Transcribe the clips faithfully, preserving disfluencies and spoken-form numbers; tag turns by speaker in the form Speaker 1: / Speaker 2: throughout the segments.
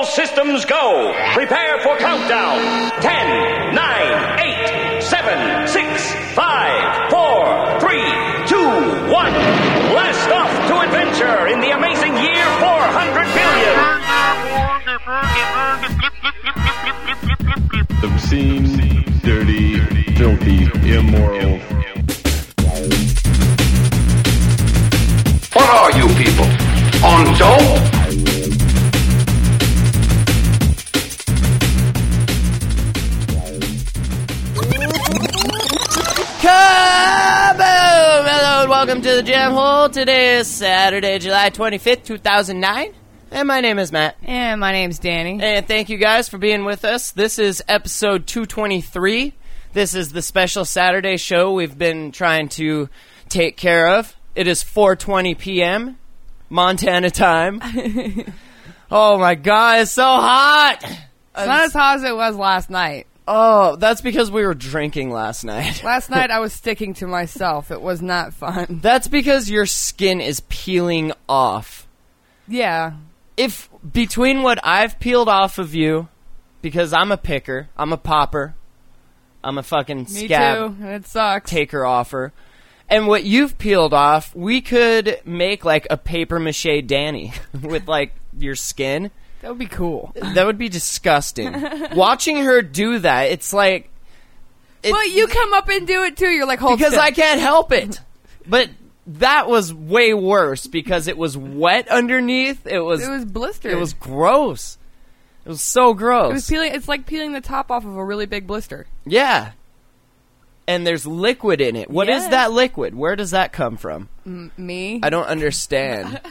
Speaker 1: systems go. Prepare for countdown. Ten, nine, eight, seven, six, five, four, three, two, one. Blast off to adventure in the amazing year four hundred billion.
Speaker 2: Obscene, dirty, filthy, immoral.
Speaker 3: What are you people? On dope?
Speaker 4: Kaboom! Hello and welcome to the Jam Hole. Today is Saturday, July twenty-fifth, two thousand nine. And my name is Matt.
Speaker 5: And my name's Danny.
Speaker 4: And thank you guys for being with us. This is episode two twenty-three. This is the special Saturday show we've been trying to take care of. It is four twenty p.m. Montana time. Oh my god, it's so hot!
Speaker 5: It's not as hot as it was last night.
Speaker 4: Oh, that's because we were drinking last night.
Speaker 5: Last night I was sticking to myself. It was not fun.
Speaker 4: That's because your skin is peeling off.
Speaker 5: Yeah.
Speaker 4: If between what I've peeled off of you, because I'm a picker, I'm a popper, I'm a fucking
Speaker 5: Me
Speaker 4: scab
Speaker 5: too. It sucks.
Speaker 4: taker offer, and what you've peeled off, we could make like a paper mache Danny with like your skin.
Speaker 5: That would be cool.
Speaker 4: That would be disgusting. Watching her do that, it's like... It,
Speaker 5: But you come up and do it too. You're like, hold
Speaker 4: Because
Speaker 5: still.
Speaker 4: I can't help it. But that was way worse because it was wet underneath. It was...
Speaker 5: It was blistered.
Speaker 4: It was gross. It was so gross.
Speaker 5: It was peeling. It's like peeling the top off of a really big blister.
Speaker 4: Yeah. And there's liquid in it. What
Speaker 5: Yes.
Speaker 4: is that liquid? Where does that come from?
Speaker 5: M- me?
Speaker 4: I don't understand.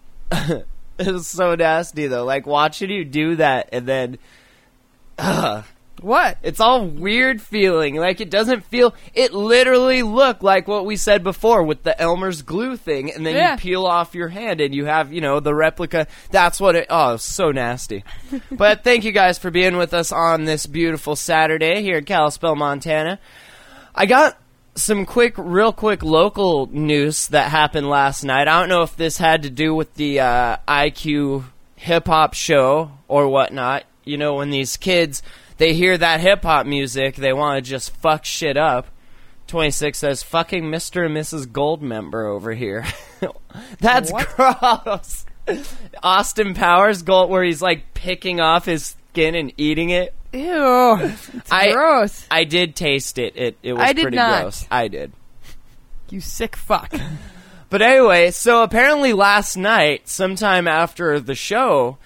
Speaker 4: It was so nasty, though. Like, watching you do that, and then... Ugh.
Speaker 5: What?
Speaker 4: It's all weird feeling. Like, it doesn't feel... It literally looked like what we said before with the Elmer's glue thing, and then
Speaker 5: Yeah.
Speaker 4: you peel off your hand, and you have, you know, the replica. That's what it... Oh, it's so nasty. But thank you guys for being with us on this beautiful Saturday here in Kalispell, Montana. I got... some quick, real quick local news that happened last night. I don't know if this had to do with the uh, I Q hip-hop show or whatnot. You know, when these kids, they hear that hip-hop music, they want to just fuck shit up. twenty-six says, fucking Mister and Missus Goldmember over here. That's
Speaker 5: What?
Speaker 4: gross. Austin Powers, Gold, where he's like picking off his skin and eating it.
Speaker 5: Ew. It's
Speaker 4: I-
Speaker 5: gross.
Speaker 4: I did taste it. It it was
Speaker 5: I did
Speaker 4: pretty
Speaker 5: not.
Speaker 4: gross. I did.
Speaker 5: You sick fuck.
Speaker 4: But anyway, so apparently last night, sometime after the show,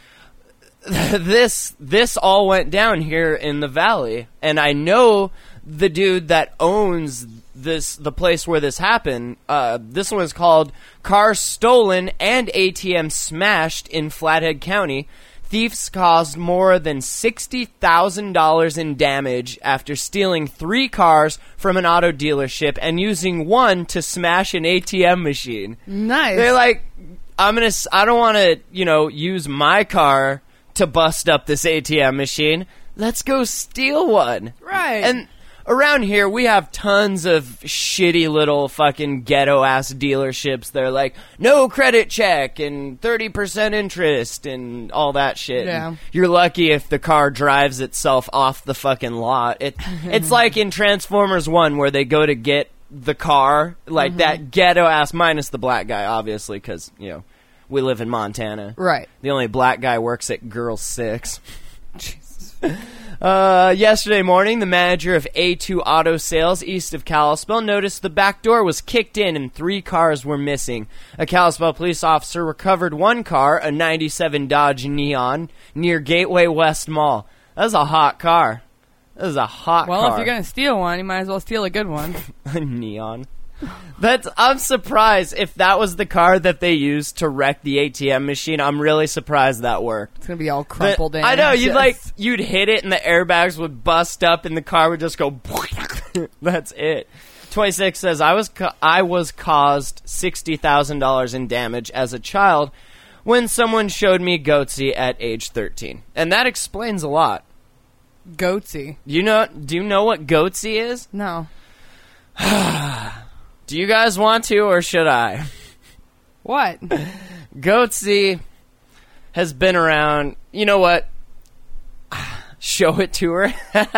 Speaker 4: this this all went down here in the valley, and I know the dude that owns this the place where this happened. Uh, this one is called Car Stolen and A T M Smashed in Flathead County. Thieves caused more than sixty thousand dollars in damage after stealing three cars from an auto dealership and using one to smash an A T M machine.
Speaker 5: Nice.
Speaker 4: They're like, I'm gonna, s- I don't want to, you know, use my car to bust up this A T M machine. Let's go steal one.
Speaker 5: Right.
Speaker 4: And around here, we have tons of shitty little fucking ghetto-ass dealerships. They're like, no credit check and thirty percent interest and all that shit.
Speaker 5: Yeah.
Speaker 4: And you're lucky if the car drives itself off the fucking lot. It, it's like in Transformers one where they go to get the car, like that ghetto-ass, minus the black guy, obviously, because, you know, we live in Montana.
Speaker 5: Right.
Speaker 4: The only black guy works at Girl six. Uh, yesterday morning, the manager of A two Auto Sales east of Kalispell noticed the back door was kicked in and three cars were missing. A Kalispell police officer recovered one car, a ninety-seven Dodge Neon, near Gateway West Mall. That was a hot car. That was a hot
Speaker 5: Well,
Speaker 4: car.
Speaker 5: if you're going to steal one, you might as well steal a good one.
Speaker 4: A Neon. That's. I'm surprised if that was the car that they used to wreck the A T M machine. I'm really surprised that worked.
Speaker 5: It's going to be all
Speaker 4: But
Speaker 5: crumpled in.
Speaker 4: I know, you'd
Speaker 5: Just-
Speaker 4: like you'd hit it and the airbags would bust up and the car would just go. That's it. twenty-six says I was ca- I was caused sixty thousand dollars in damage as a child when someone showed me Goatsy at age thirteen, and that explains a lot.
Speaker 5: Goatsy.
Speaker 4: You know? Do you know what Goatsy is?
Speaker 5: No.
Speaker 4: Do you guys want to, or should I?
Speaker 5: What?
Speaker 4: Goatsy has been around. You know what? show it to her.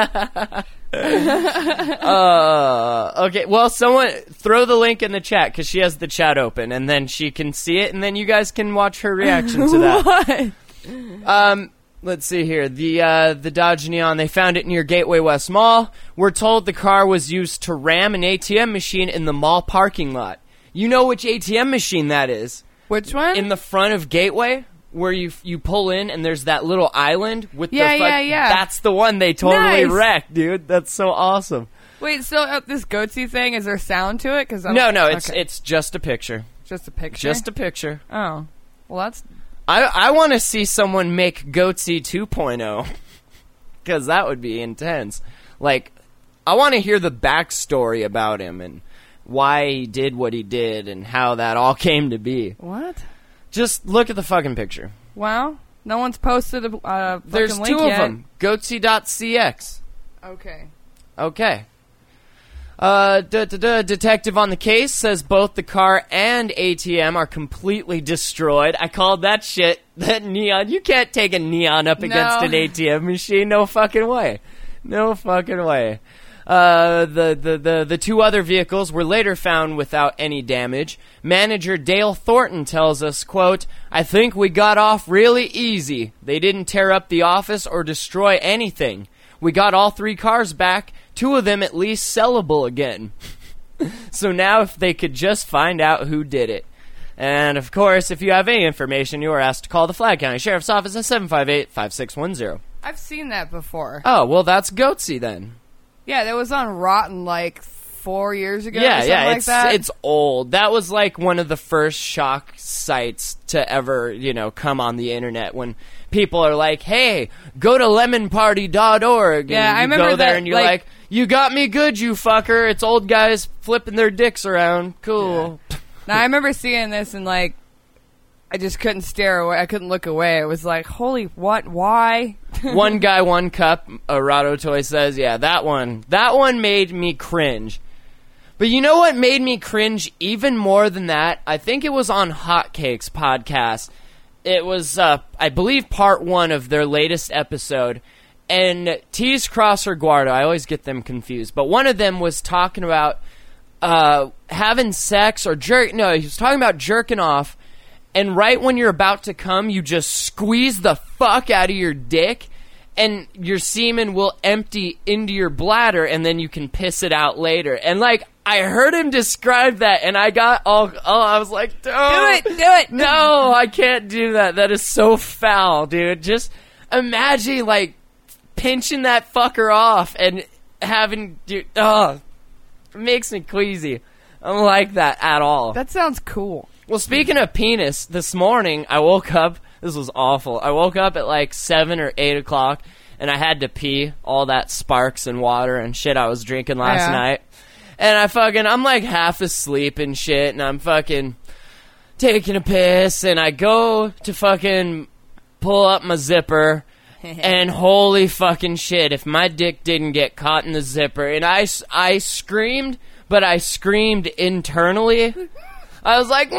Speaker 4: uh, okay, well, someone throw the link in the chat because she has the chat open, and then she can see it, and then you guys can watch her reaction to that.
Speaker 5: What?
Speaker 4: Um, let's see here. The uh, the Dodge Neon, they found it near Gateway West Mall. We're told the car was used to ram an A T M machine in the mall parking lot. You know which A T M machine that is?
Speaker 5: Which one?
Speaker 4: In the front of Gateway, where you you pull in and there's that little island with
Speaker 5: Yeah,
Speaker 4: the fu-
Speaker 5: yeah, yeah.
Speaker 4: That's the one they totally
Speaker 5: Nice.
Speaker 4: wrecked, dude. That's so awesome.
Speaker 5: Wait, so uh, this goatsy thing, is there sound to it? Cause
Speaker 4: No, no, it's
Speaker 5: okay.
Speaker 4: it's just a picture.
Speaker 5: just a picture.
Speaker 4: Just a picture.
Speaker 5: Oh, well, that's
Speaker 4: I I want to see someone make Goatsy two point oh because that would be intense. Like, I want to hear the backstory about him and why he did what he did and how that all came to be.
Speaker 5: what?
Speaker 4: Just look at the fucking picture.
Speaker 5: Wow, no one's posted a uh, fucking
Speaker 4: There's
Speaker 5: link
Speaker 4: two
Speaker 5: yet.
Speaker 4: of them. Goatsy dot c x.
Speaker 5: Okay.
Speaker 4: Okay. Uh, duh, duh, duh, detective on the case says both the car and A T M are completely destroyed. I called that shit, that neon. You can't take a neon up against
Speaker 5: No.
Speaker 4: an A T M machine. No fucking way. No fucking way. Uh, the, the, the, the two other vehicles were later found without any damage. Manager Dale Thornton tells us, quote, I think we got off really easy. They didn't tear up the office or destroy anything. We got all three cars back, two of them at least sellable again. So now if they could just find out who did it. And of course, if you have any information, you are asked to call the Flag County Sheriff's Office at seven five eight, five six one zero.
Speaker 5: I've seen that before.
Speaker 4: Oh, well, that's Goatsy then.
Speaker 5: Yeah, that was on Rotten like four years ago. or
Speaker 4: Yeah,
Speaker 5: something
Speaker 4: yeah,
Speaker 5: like
Speaker 4: it's
Speaker 5: that.
Speaker 4: it's old. That was like one of the first shock sites to ever, you know, come on the internet when people are like, "Hey, go to lemon party dot org."
Speaker 5: Yeah,
Speaker 4: and
Speaker 5: I
Speaker 4: you
Speaker 5: remember
Speaker 4: go there
Speaker 5: that,
Speaker 4: and you're
Speaker 5: like-
Speaker 4: like, "You got me good, you fucker." It's old guys flipping their dicks around. Cool.
Speaker 5: Now I remember seeing this and like, I just couldn't stare away. I couldn't look away. It was like, holy what? Why?
Speaker 4: One guy, one cup. Uh, Rado Toy says, "Yeah, that one. That one made me cringe." But you know what made me cringe even more than that? I think it was on Hotcakes podcast. It was, uh, I believe, part one of their latest episode. And Tease Cross or Guardo, I always get them confused. But one of them was talking about uh, having sex or jerk. No, he was talking about jerking off. And right when you're about to come, you just squeeze the fuck out of your dick. And your semen will empty into your bladder, and then you can piss it out later. And, like, I heard him describe that, and I got all, oh, I was like, don't.
Speaker 5: Do it, do it.
Speaker 4: No, I can't do that. That is so foul, dude. Just imagine, like, pinching that fucker off and having, dude, oh, it makes me queasy. I don't like that at all.
Speaker 5: That sounds cool.
Speaker 4: Well, speaking of penis, this morning I woke up. This was awful. I woke up at like seven or eight o'clock, and I had to pee all that Sparks and water and shit I was drinking last
Speaker 5: Yeah.
Speaker 4: night. And I fucking, I'm like half asleep and shit, and I'm fucking taking a piss, and I go to fucking pull up my zipper, and holy fucking shit, if my dick didn't get caught in the zipper, and I, s- I screamed, but I screamed internally. I was like,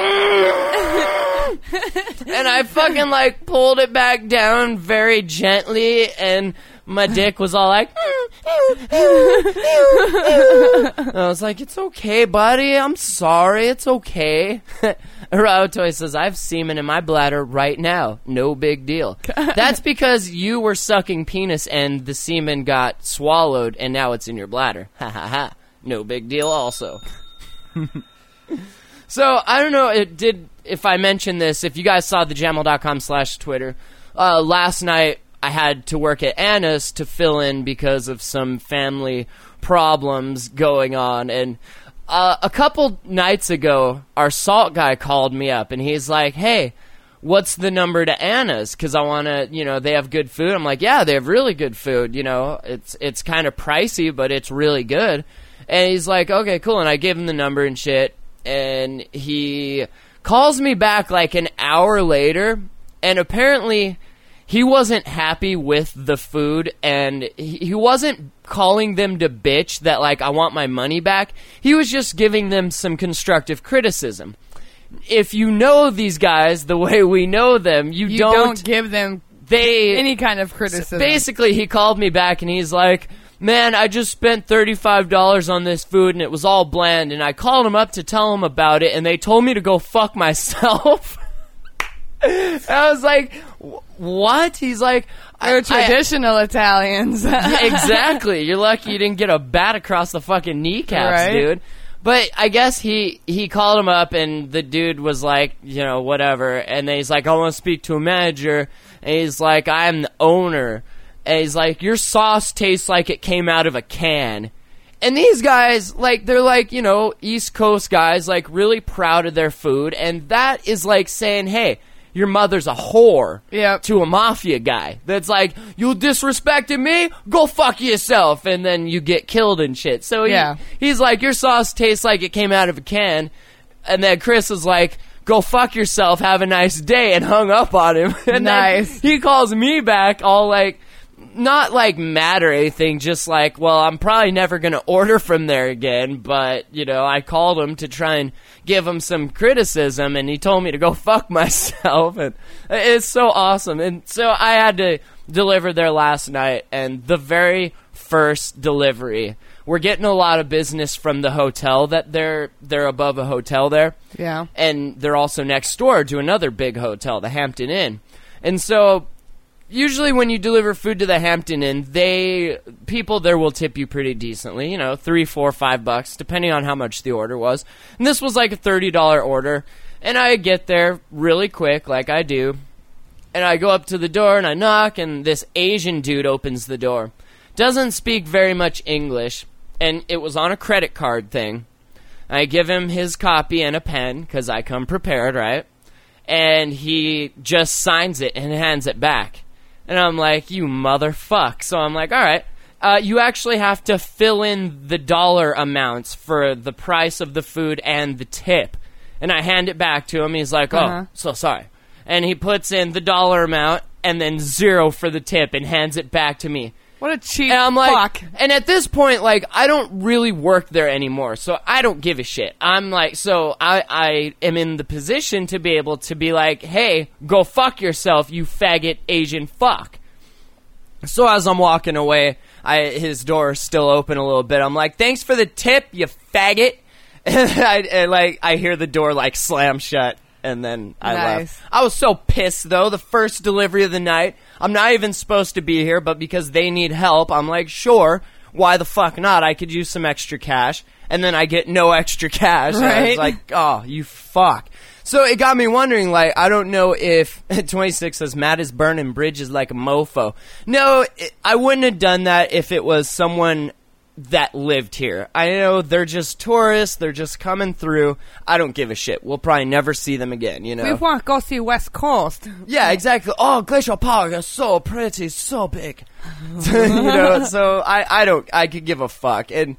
Speaker 4: and I fucking like pulled it back down very gently, and my dick was all like, I was like, it's okay, buddy. I'm sorry. It's okay. Raotoy says, I have semen in my bladder right now. No big deal. That's because you were sucking penis and the semen got swallowed and now it's in your bladder. Ha ha ha. No big deal also. So, I don't know it did if I mentioned this, if you guys saw the jamel dot com slash Twitter, uh, last night I had to work at Anna's to fill in because of some family problems going on, and uh, a couple nights ago, our salt guy called me up, and he's like, hey, what's the number to Anna's? Because I want to, you know, they have good food. I'm like, yeah, they have really good food, you know, it's, it's kind of pricey, but it's really good. And he's like, okay, cool, and I give him the number and shit, and he calls me back like an hour later, and apparently he wasn't happy with the food, and he, he wasn't calling them to bitch that, like, I want my money back. He was just giving them some constructive criticism. If you know these guys the way we know them, you,
Speaker 5: You
Speaker 4: don't,
Speaker 5: don't, give them
Speaker 4: they
Speaker 5: Any kind of criticism.
Speaker 4: basically he called me back and he's like, man, I just spent thirty-five dollars on this food and it was all bland, and I called him up to tell him about it and they told me to go fuck myself. I was like, what? He's like,
Speaker 5: They're
Speaker 4: I-
Speaker 5: traditional Italians.
Speaker 4: I- exactly. You're lucky you didn't get a bat across the fucking kneecaps,
Speaker 5: Right.
Speaker 4: dude. But I guess he, he called him up and the dude was like, you know, whatever. And then he's like, I want to speak to a manager. And he's like, I am the owner. And he's like, your sauce tastes like it came out of a can. And these guys, like, they're like, you know, East Coast guys, like, really proud of their food. And that is like saying, hey, your mother's a whore
Speaker 5: Yep.
Speaker 4: to a mafia guy. That's like, you disrespected me? Go fuck yourself. And then you get killed and shit. So he,
Speaker 5: Yeah.
Speaker 4: he's like, your sauce tastes like it came out of a can. And then Chris is like, go fuck yourself, have a nice day, and hung up on him. And
Speaker 5: Nice.
Speaker 4: then he calls me back all like, not like mad or anything, just like, well, I'm probably never going to order from there again, but, you know, I called him to try and give him some criticism, and he told me to go fuck myself, and it's so awesome. And so I had to deliver there last night, and the very first delivery, we're getting a lot of business from the hotel that they're, they're above a hotel there.
Speaker 5: Yeah.
Speaker 4: And they're also next door to another big hotel, the Hampton Inn. And so usually when you deliver food to the Hampton Inn, they people there will tip you pretty decently, you know, three, four, five bucks, depending on how much the order was. And this was like a thirty dollar order. And I get there really quick, like I do. And I go up to the door and I knock, and this Asian dude opens the door. Doesn't speak very much English, and it was on a credit card thing. I give him his copy and a pen, because I come prepared, right? And he just signs it and hands it back. And I'm like, you motherfuck. So I'm like, all right, uh, you actually have to fill in the dollar amounts for the price of the food and the tip. And I hand it back to him. He's like, oh,
Speaker 5: Uh-huh.
Speaker 4: so sorry. And he puts in the dollar amount and then zero for the tip and hands it back to me.
Speaker 5: What a cheap
Speaker 4: And I'm like,
Speaker 5: fuck.
Speaker 4: and at this point, like, I don't really work there anymore, so I don't give a shit. I'm like, so I, I am in the position to be able to be like, hey, go fuck yourself, you faggot Asian fuck. So as I'm walking away, I, his door is still open a little bit. I'm like, thanks for the tip, you faggot. And I, and like, I hear the door, like, slam shut. And then I
Speaker 5: Nice.
Speaker 4: left. I was so pissed, though. The first delivery of the night. I'm not even supposed to be here, but because they need help, I'm like, sure, why the fuck not? I could use some extra cash. And then I get no extra cash. And I was
Speaker 5: Right.
Speaker 4: like, oh, you fuck. So it got me wondering, like, I don't know if twenty-six says Matt is burning bridges like a mofo. No, it, I wouldn't have done that if it was someone that lived here. I know they're just tourists, they're just coming through. I don't give a shit. We'll probably never see them again, you know?
Speaker 5: We want to go see West Coast.
Speaker 4: Yeah, exactly. Oh, Glacial Park is so pretty, so big. You know, so I, I don't, I could give a fuck. And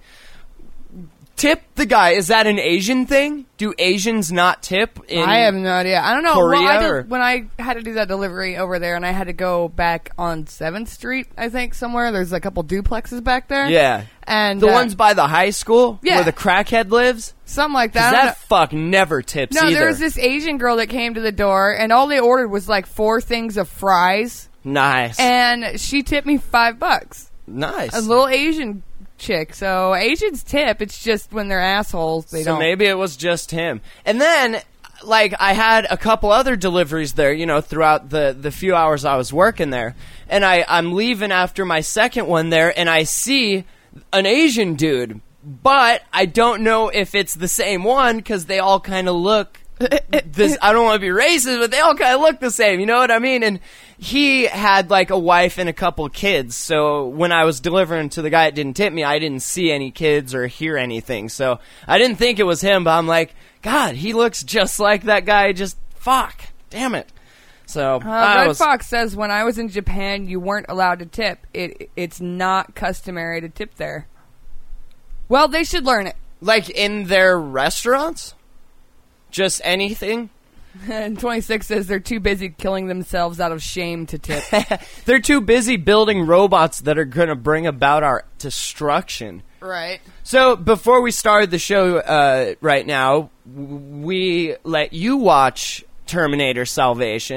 Speaker 4: tip the guy, is that an Asian thing? Do Asians not tip in
Speaker 5: I have no idea. I don't know.
Speaker 4: Korea,
Speaker 5: well, I did,
Speaker 4: or-
Speaker 5: when I had to do that delivery over there, and I had to go back on seventh Street, I think somewhere. There's a couple duplexes back there.
Speaker 4: Yeah.
Speaker 5: and
Speaker 4: The
Speaker 5: uh,
Speaker 4: ones by the high school?
Speaker 5: Yeah.
Speaker 4: Where the crackhead lives?
Speaker 5: something like
Speaker 4: 'Cause
Speaker 5: that. I don't
Speaker 4: that fuck never tips
Speaker 5: know. No,
Speaker 4: either.
Speaker 5: there was this Asian girl that came to the door, and all they ordered was like four things of fries,
Speaker 4: Nice.
Speaker 5: and she tipped me five bucks.
Speaker 4: nice.
Speaker 5: A little Asian chick. So Asians tip. It's just when they're assholes, they
Speaker 4: so
Speaker 5: don't.
Speaker 4: maybe it was just him. And then, like, I had a couple other deliveries there, you know, throughout the, the few hours I was working there. And I, I'm leaving after my second one there, and I see an Asian dude. But I don't know if it's the same one, because they all kind of look... this I don't want to be racist, but they all kind of look the same, you know what I mean? And he had like a wife and a couple kids, so when I was delivering to the guy that didn't tip me, I didn't see any kids or hear anything, so I didn't think it was him, but I'm like, God, he looks just like that guy, just fuck, damn it. So
Speaker 5: Uh,
Speaker 4: I
Speaker 5: Red
Speaker 4: was,
Speaker 5: Fox says when I was in Japan, you weren't allowed to tip. It it's not customary to tip there. Well, they should learn it.
Speaker 4: like in their restaurants, just anything.
Speaker 5: And twenty-six says they're too busy killing themselves out of shame to tip.
Speaker 4: They're too busy building robots that are going to bring about our destruction.
Speaker 5: Right.
Speaker 4: So before we started the show uh, right now, w- we let you watch Terminator Salvation.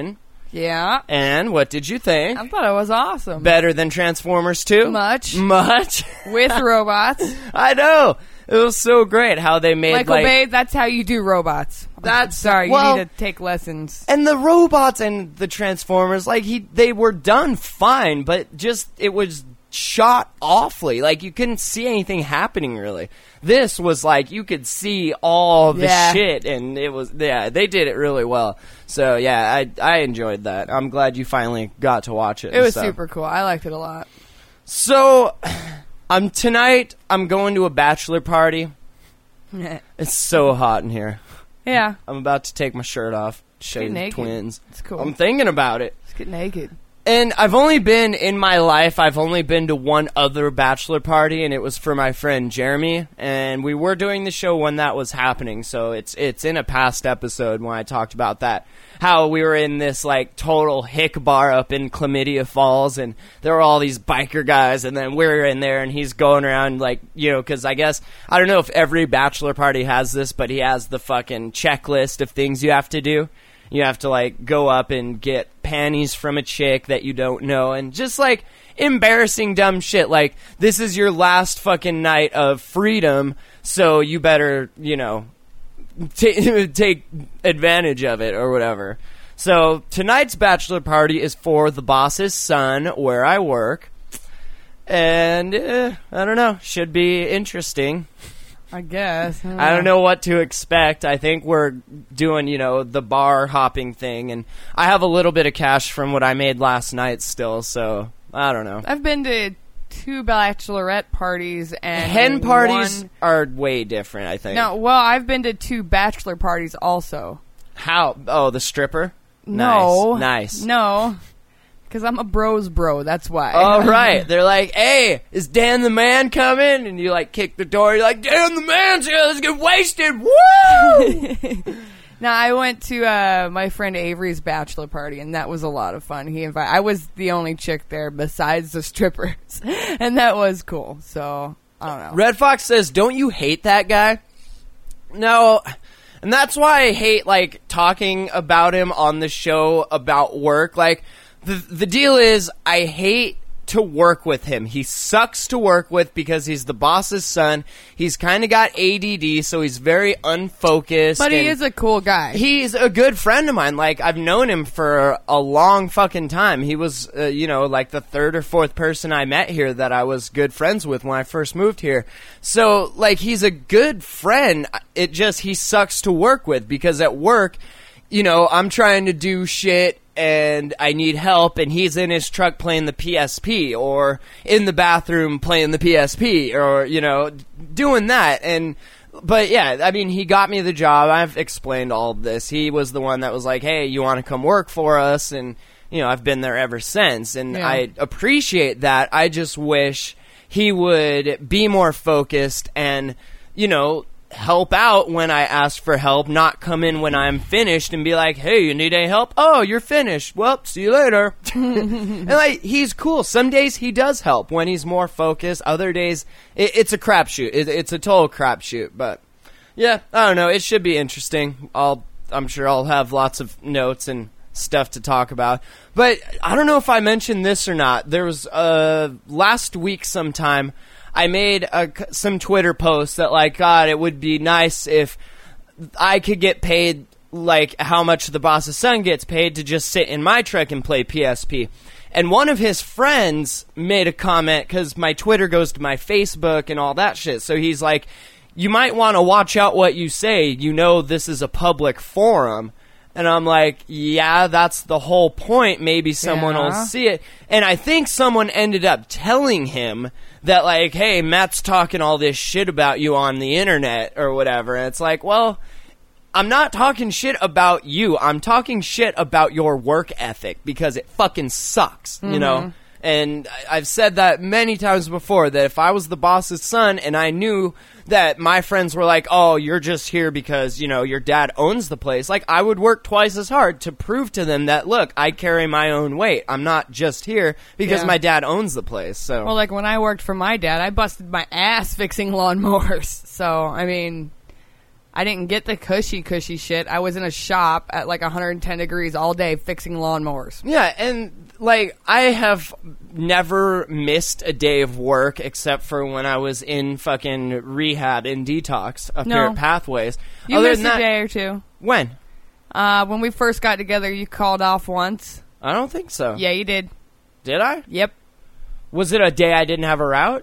Speaker 5: Yeah.
Speaker 4: And what did you think?
Speaker 5: I thought it was awesome.
Speaker 4: Better than Transformers two?
Speaker 5: Much.
Speaker 4: Much?
Speaker 5: With robots.
Speaker 4: I know. It was so great how they made
Speaker 5: Michael
Speaker 4: like...
Speaker 5: Bay, that's how you do robots.
Speaker 4: That's...
Speaker 5: Sorry,
Speaker 4: well,
Speaker 5: you need to take lessons.
Speaker 4: And the robots and the Transformers, like, he, they were done fine, but just, it was shot awfully. Like, you couldn't see anything happening, really. This was like, you could see all the
Speaker 5: Yeah.
Speaker 4: shit, and it was, yeah, they did it really well. So, yeah, I I enjoyed that. I'm glad you finally got to watch it.
Speaker 5: It was
Speaker 4: so.
Speaker 5: super cool. I liked it a lot.
Speaker 4: So, um, tonight, I'm going to a bachelor party. It's so hot in here.
Speaker 5: Yeah.
Speaker 4: I'm about to take my shirt off, show
Speaker 5: get
Speaker 4: you the
Speaker 5: naked.
Speaker 4: twins.
Speaker 5: It's cool.
Speaker 4: I'm thinking about it.
Speaker 5: Let's get naked.
Speaker 4: And I've only been, in my life, I've only been to one other bachelor party, and it was for my friend Jeremy, and we were doing the show when that was happening, so it's it's in a past episode when I talked about that. How we were in this, like, total hick bar up in Chlamydia Falls, and there were all these biker guys, and then we were in there, and he's going around, like, you know, because I guess, I don't know if every bachelor party has this, but he has the fucking checklist of things you have to do. You have to, like, go up and get panties from a chick that you don't know, and just, like, embarrassing dumb shit. Like, this is your last fucking night of freedom, so you better, you know, t- take advantage of it or whatever. So, tonight's bachelor party is for the boss's son, where I work. And, eh, I don't know, should be interesting.
Speaker 5: I guess. I don't,
Speaker 4: I don't know what to expect. I think we're doing, you know, the bar hopping thing, and I have a little bit of cash from what I made last night still, so I don't know.
Speaker 5: I've been to two bachelorette parties and
Speaker 4: Hen parties
Speaker 5: one...
Speaker 4: are way different, I think.
Speaker 5: No, well, I've been to two bachelor parties also.
Speaker 4: How? Oh, the stripper?
Speaker 5: No.
Speaker 4: Nice. Nice.
Speaker 5: No. Because I'm a bro's bro, that's why.
Speaker 4: Oh, right. They're like, hey, is Dan the man coming? And you, like, kick the door. You're like, Dan the man's here. Let's get wasted. Woo!
Speaker 5: Now, I went to uh, my friend Avery's bachelor party, and that was a lot of fun. He invited. I was the only chick there besides the strippers, and that was cool. So, I don't know.
Speaker 4: Red Fox says, don't you hate that guy? No. And that's why I hate, like, talking about him on the show about work. Like, The the deal is, I hate to work with him. He sucks to work with because he's the boss's son. He's kind of got A D D, so he's very unfocused.
Speaker 5: But he
Speaker 4: and
Speaker 5: is a cool guy.
Speaker 4: He's a good friend of mine. Like, I've known him for a long fucking time. He was, uh, you know, like the third or fourth person I met here that I was good friends with when I first moved here. So, like, he's a good friend. It just, he sucks to work with because at work, you know, I'm trying to do shit and I need help, and he's in his truck playing the P S P, or in the bathroom playing the P S P, or, you know, doing that. And, but yeah, I mean, he got me the job. I've explained all of this. He was the one that was like, hey, you want to come work for us? And, you know, I've been there ever since, and
Speaker 5: Yeah.
Speaker 4: I appreciate that. I just wish he would be more focused and, you know, help out when I ask for help, not come in when I'm finished and be like, hey, you need any help? Oh, you're finished. Well, see you later. And, like, he's cool. Some days he does help when he's more focused. Other days, it, it's a crapshoot. It, it's a total crapshoot. But, yeah, I don't know. It should be interesting. I'll, I'm sure I'll have lots of notes and stuff to talk about. But I don't know if I mentioned this or not. There was, uh, last week sometime, I made a, some Twitter posts that, like, God, it would be nice if I could get paid, like, how much the boss's son gets paid to just sit in my truck and play P S P. And one of his friends made a comment, because my Twitter goes to my Facebook and all that shit. So he's like, you might want to watch out what you say. You know this is a public forum. And I'm like, yeah, that's the whole point. Maybe someone
Speaker 5: Yeah.
Speaker 4: will see it. And I think someone ended up telling him that, like, hey, Matt's talking all this shit about you on the internet or whatever. And it's like, well, I'm not talking shit about you. I'm talking shit about your work ethic because it fucking sucks, you know? And I- I've said that many times before, that if I was the boss's son and I knew that my friends were like, oh, you're just here because, you know, your dad owns the place, like, I would work twice as hard to prove to them that, look, I carry my own weight. I'm not just here because
Speaker 5: Yeah.
Speaker 4: my dad owns the place, so.
Speaker 5: Well, like when I worked for my dad, I busted my ass fixing lawnmowers. So, I mean, I didn't get the cushy, cushy shit. I was in a shop at like one hundred ten degrees all day fixing lawnmowers.
Speaker 4: Yeah, and like I have never missed a day of work except for when I was in fucking rehab in detox up
Speaker 5: No.
Speaker 4: here at Pathways.
Speaker 5: You
Speaker 4: Other
Speaker 5: missed
Speaker 4: than
Speaker 5: a
Speaker 4: that,
Speaker 5: day or two.
Speaker 4: when?
Speaker 5: Uh, when we first got together, you called off once.
Speaker 4: I don't think so.
Speaker 5: Yeah, you did.
Speaker 4: Did I?
Speaker 5: Yep.
Speaker 4: Was it a day I didn't have a route?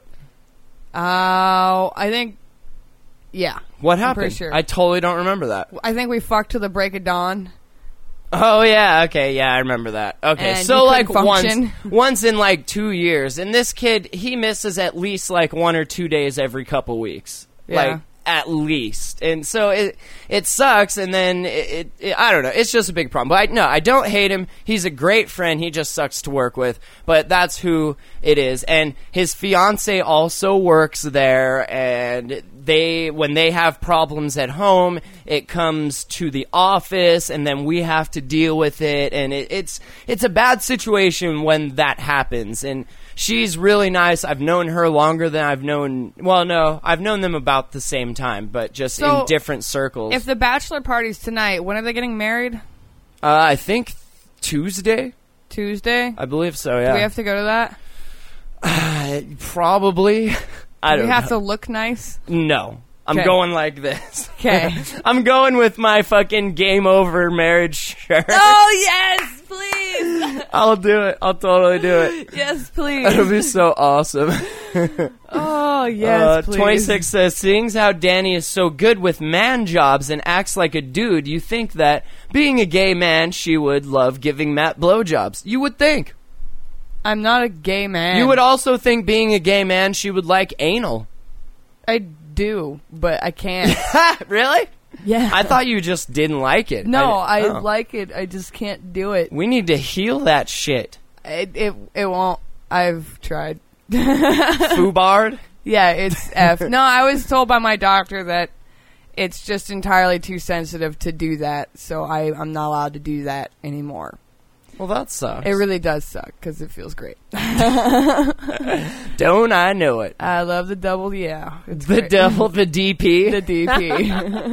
Speaker 5: Uh, I think, yeah.
Speaker 4: What
Speaker 5: I'm
Speaker 4: happened?
Speaker 5: pretty sure.
Speaker 4: I totally don't remember that.
Speaker 5: I think we fucked to the break of dawn.
Speaker 4: Oh yeah, okay, yeah, I remember that. Okay,
Speaker 5: And
Speaker 4: so
Speaker 5: you
Speaker 4: like
Speaker 5: couldn't
Speaker 4: once,
Speaker 5: function.
Speaker 4: once in like two years, and this kid he misses at least like one or two days every couple weeks,
Speaker 5: Yeah.
Speaker 4: like at least, and so it it sucks. And then it, it, it I don't know, it's just a big problem. But I, no, I don't hate him. He's a great friend. He just sucks to work with, but that's who it is. And his fiance also works there, and they when they have problems at home, it comes to the office, and then we have to deal with it, and it, it's it's a bad situation when that happens. And she's really nice. I've known her longer than I've known. Well, no, I've known them about the same time, but just
Speaker 5: So,
Speaker 4: in different circles.
Speaker 5: If the bachelor party's tonight, when are they getting married?
Speaker 4: uh, I think Tuesday.
Speaker 5: Tuesday?
Speaker 4: I believe so.
Speaker 5: Do
Speaker 4: Yeah,
Speaker 5: we have to go to that?
Speaker 4: Uh, probably. I
Speaker 5: Do
Speaker 4: don't
Speaker 5: we have
Speaker 4: know.
Speaker 5: to look nice?
Speaker 4: No. I'm
Speaker 5: 'Kay.
Speaker 4: going like this.
Speaker 5: 'Kay.
Speaker 4: I'm going with my fucking game over marriage shirt.
Speaker 5: Oh, yes, please.
Speaker 4: I'll do it. I'll totally do it.
Speaker 5: Yes, please.
Speaker 4: It'll be so awesome.
Speaker 5: Oh, yes,
Speaker 4: uh,
Speaker 5: please.
Speaker 4: twenty-six says, seeing how Danny is so good with man jobs and acts like a dude, you think that being a gay man, she would love giving Matt blowjobs. You would think.
Speaker 5: I'm not a gay man.
Speaker 4: You would also think being a gay man, she would like anal.
Speaker 5: I do, but I can't.
Speaker 4: Really?
Speaker 5: Yeah.
Speaker 4: I thought you just didn't like it.
Speaker 5: No, I,
Speaker 4: oh.
Speaker 5: like it. I just can't do it.
Speaker 4: We need to heal that shit.
Speaker 5: It it, it won't. I've tried.
Speaker 4: Fubard?
Speaker 5: Yeah, it's F. No, I was told by my doctor that it's just entirely too sensitive to do that, so I, I'm not allowed to do that anymore.
Speaker 4: Well, that sucks.
Speaker 5: It really does suck because it feels great.
Speaker 4: Don't I know it?
Speaker 5: I love the double yeah. It's
Speaker 4: The
Speaker 5: great.
Speaker 4: devil, the D P.
Speaker 5: The D P.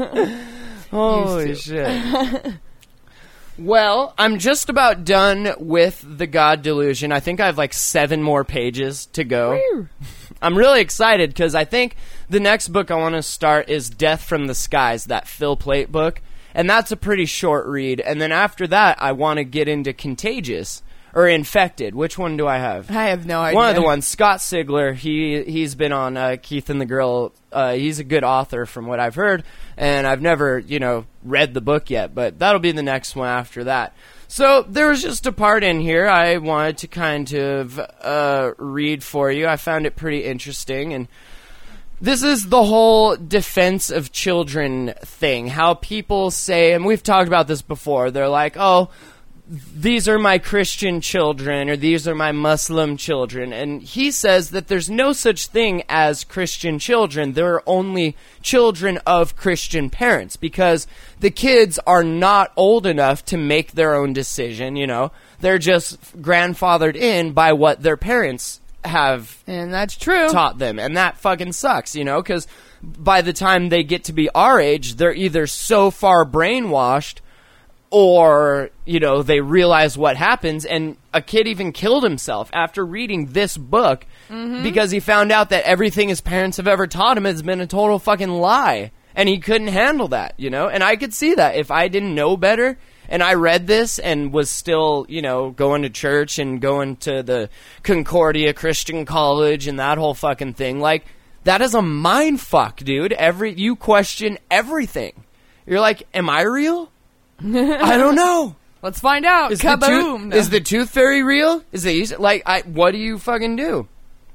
Speaker 4: Holy
Speaker 5: Used
Speaker 4: shit. Well, I'm just about done with the God Delusion. I think I have like seven more pages to go. I'm really excited because I think the next book I want to start is Death from the Skies, that Phil Plait book. And that's a pretty short read. And then after that, I want to get into Contagious or Infected. Which one do I have?
Speaker 5: I have no idea.
Speaker 4: One of the ones, Scott Sigler. He he's been on uh, Keith and the Girl. Uh, he's a good author, from what I've heard, and I've never, you know, read the book yet. But that'll be the next one after that. So there was just a part in here I wanted to kind of uh, read for you. I found it pretty interesting, and this is the whole defense of children thing. How people say, and we've talked about this before, they're like, oh, these are my Christian children, or these are my Muslim children. And he says that there's no such thing as Christian children. There are only children of Christian parents, because the kids are not old enough to make their own decision, you know. They're just grandfathered in by what their parents have
Speaker 5: And that's true.
Speaker 4: taught them, and that fucking sucks, you know, because by the time they get to be our age, they're either so far brainwashed, or, you know, they realize what happens. And a kid even killed himself after reading this book
Speaker 5: Mm-hmm.
Speaker 4: because he found out that everything his parents have ever taught him has been a total fucking lie, and he couldn't handle that, you know. And I could see that if I didn't know better and I read this and was still, you know, going to church and going to the Concordia Christian College and that whole fucking thing. Like, that is a mind fuck, dude. Every you question everything. You're like, am I real? I don't know.
Speaker 5: Let's find out.
Speaker 4: Is the,
Speaker 5: Kaboom.
Speaker 4: tooth, is the tooth fairy real? Is it like I? What do you fucking do?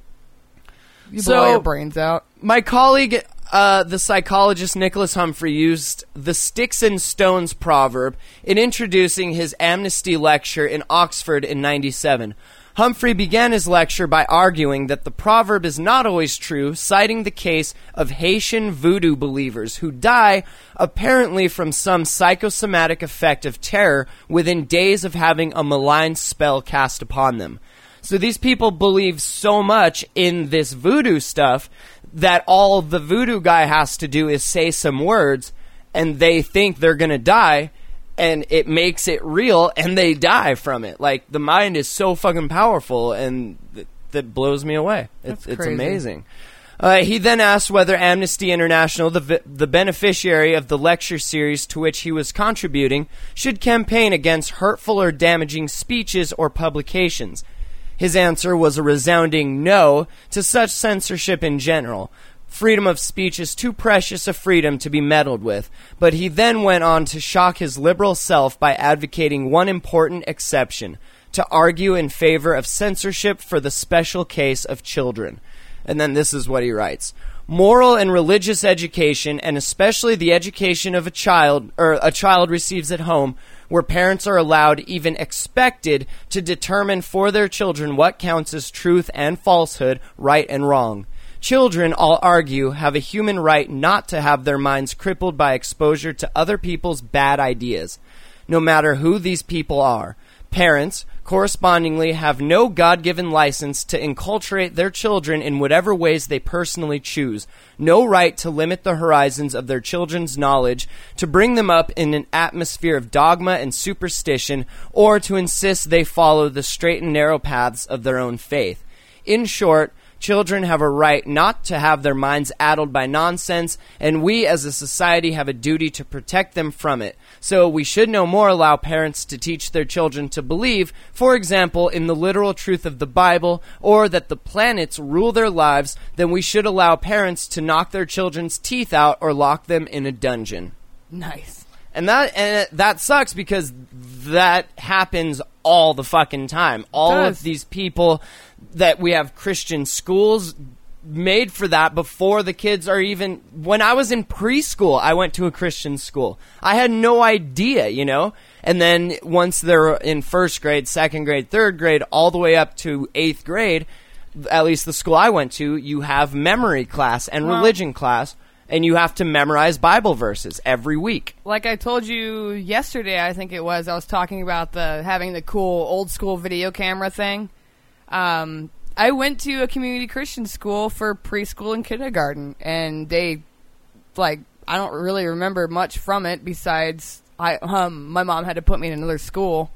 Speaker 5: you
Speaker 4: so-
Speaker 5: blow your brains out.
Speaker 4: My colleague, uh, the psychologist Nicholas Humphrey, used the sticks and stones proverb in introducing his amnesty lecture in Oxford in ninety-seven. Humphrey began his lecture by arguing that the proverb is not always true, citing the case of Haitian voodoo believers who die apparently from some psychosomatic effect of terror within days of having a malign spell cast upon them. So these people believe so much in this voodoo stuff that all the voodoo guy has to do is say some words, and they think they're going to die, and it makes it real, and they die from it. Like, the mind is so fucking powerful, and th- that blows me away. It's,
Speaker 5: That's
Speaker 4: it's
Speaker 5: crazy.
Speaker 4: amazing. Uh, he then asked whether Amnesty International, the vi- the beneficiary of the lecture series to which he was contributing, should campaign against hurtful or damaging speeches or publications. His answer was a resounding no to such censorship in general. Freedom of speech is too precious a freedom to be meddled with, but he then went on to shock his liberal self by advocating one important exception, to argue in favor of censorship for the special case of children. And then this is what he writes. Moral and religious education, and especially the education of a child, or a child receives at home, where parents are allowed, even expected, to determine for their children what counts as truth and falsehood, right and wrong. Children, I'll argue, have a human right not to have their minds crippled by exposure to other people's bad ideas, no matter who these people are. Parents, correspondingly, have no God-given license to enculturate their children in whatever ways they personally choose, no right to limit the horizons of their children's knowledge, to bring them up in an atmosphere of dogma and superstition, or to insist they follow the straight and narrow paths of their own faith. In short, children have a right not to have their minds addled by nonsense, and we as a society have a duty to protect them from it. So we should no more allow parents to teach their children to believe, for example, in the literal truth of the Bible, or that the planets rule their lives, than we should allow parents to knock their children's teeth out or lock them in a dungeon.
Speaker 5: Nice.
Speaker 4: And that and it, that sucks because that happens all the fucking time. All
Speaker 5: does.
Speaker 4: of these people that we have Christian schools made for that before the kids are even... When I was in preschool, I went to a Christian school. I had no idea, you know? And then once they're in first grade, second grade, third grade, all the way up to eighth grade, at least the school I went to, you have memory class and
Speaker 5: Well,
Speaker 4: religion class, and you have to memorize Bible verses every week.
Speaker 5: Like I told you yesterday, I think it was, I was talking about the having the cool old school video camera thing. Um, I went to a community Christian school for preschool and kindergarten, and they, like, I don't really remember much from it besides I um my mom had to put me in another school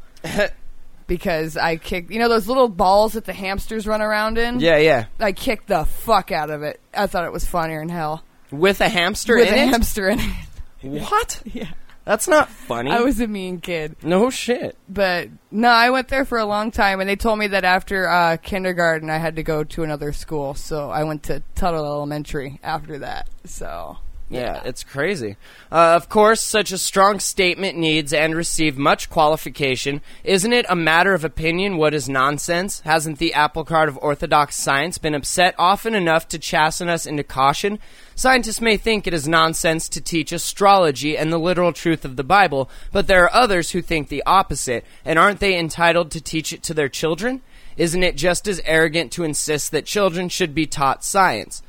Speaker 5: because I kicked, you know, those little balls that the hamsters run around in?
Speaker 4: Yeah, yeah.
Speaker 5: I kicked the fuck out of it. I thought it was funnier than hell.
Speaker 4: With a hamster
Speaker 5: With
Speaker 4: in
Speaker 5: a
Speaker 4: it?
Speaker 5: hamster in it.
Speaker 4: What?
Speaker 5: Yeah.
Speaker 4: That's not funny.
Speaker 5: I was a mean kid.
Speaker 4: No shit.
Speaker 5: But no, I went there for a long time, and they told me that after uh, kindergarten, I had to go to another school. So I went to Tuttle Elementary after that. So
Speaker 4: Yeah, it's crazy. Uh, of course, such a strong statement needs and receive much qualification. Isn't it a matter of opinion what is nonsense? Hasn't the apple cart of orthodox science been upset often enough to chasten us into caution? Scientists may think it is nonsense to teach astrology and the literal truth of the Bible, but there are others who think the opposite, and aren't they entitled to teach it to their children? Isn't it just as arrogant to insist that children should be taught science?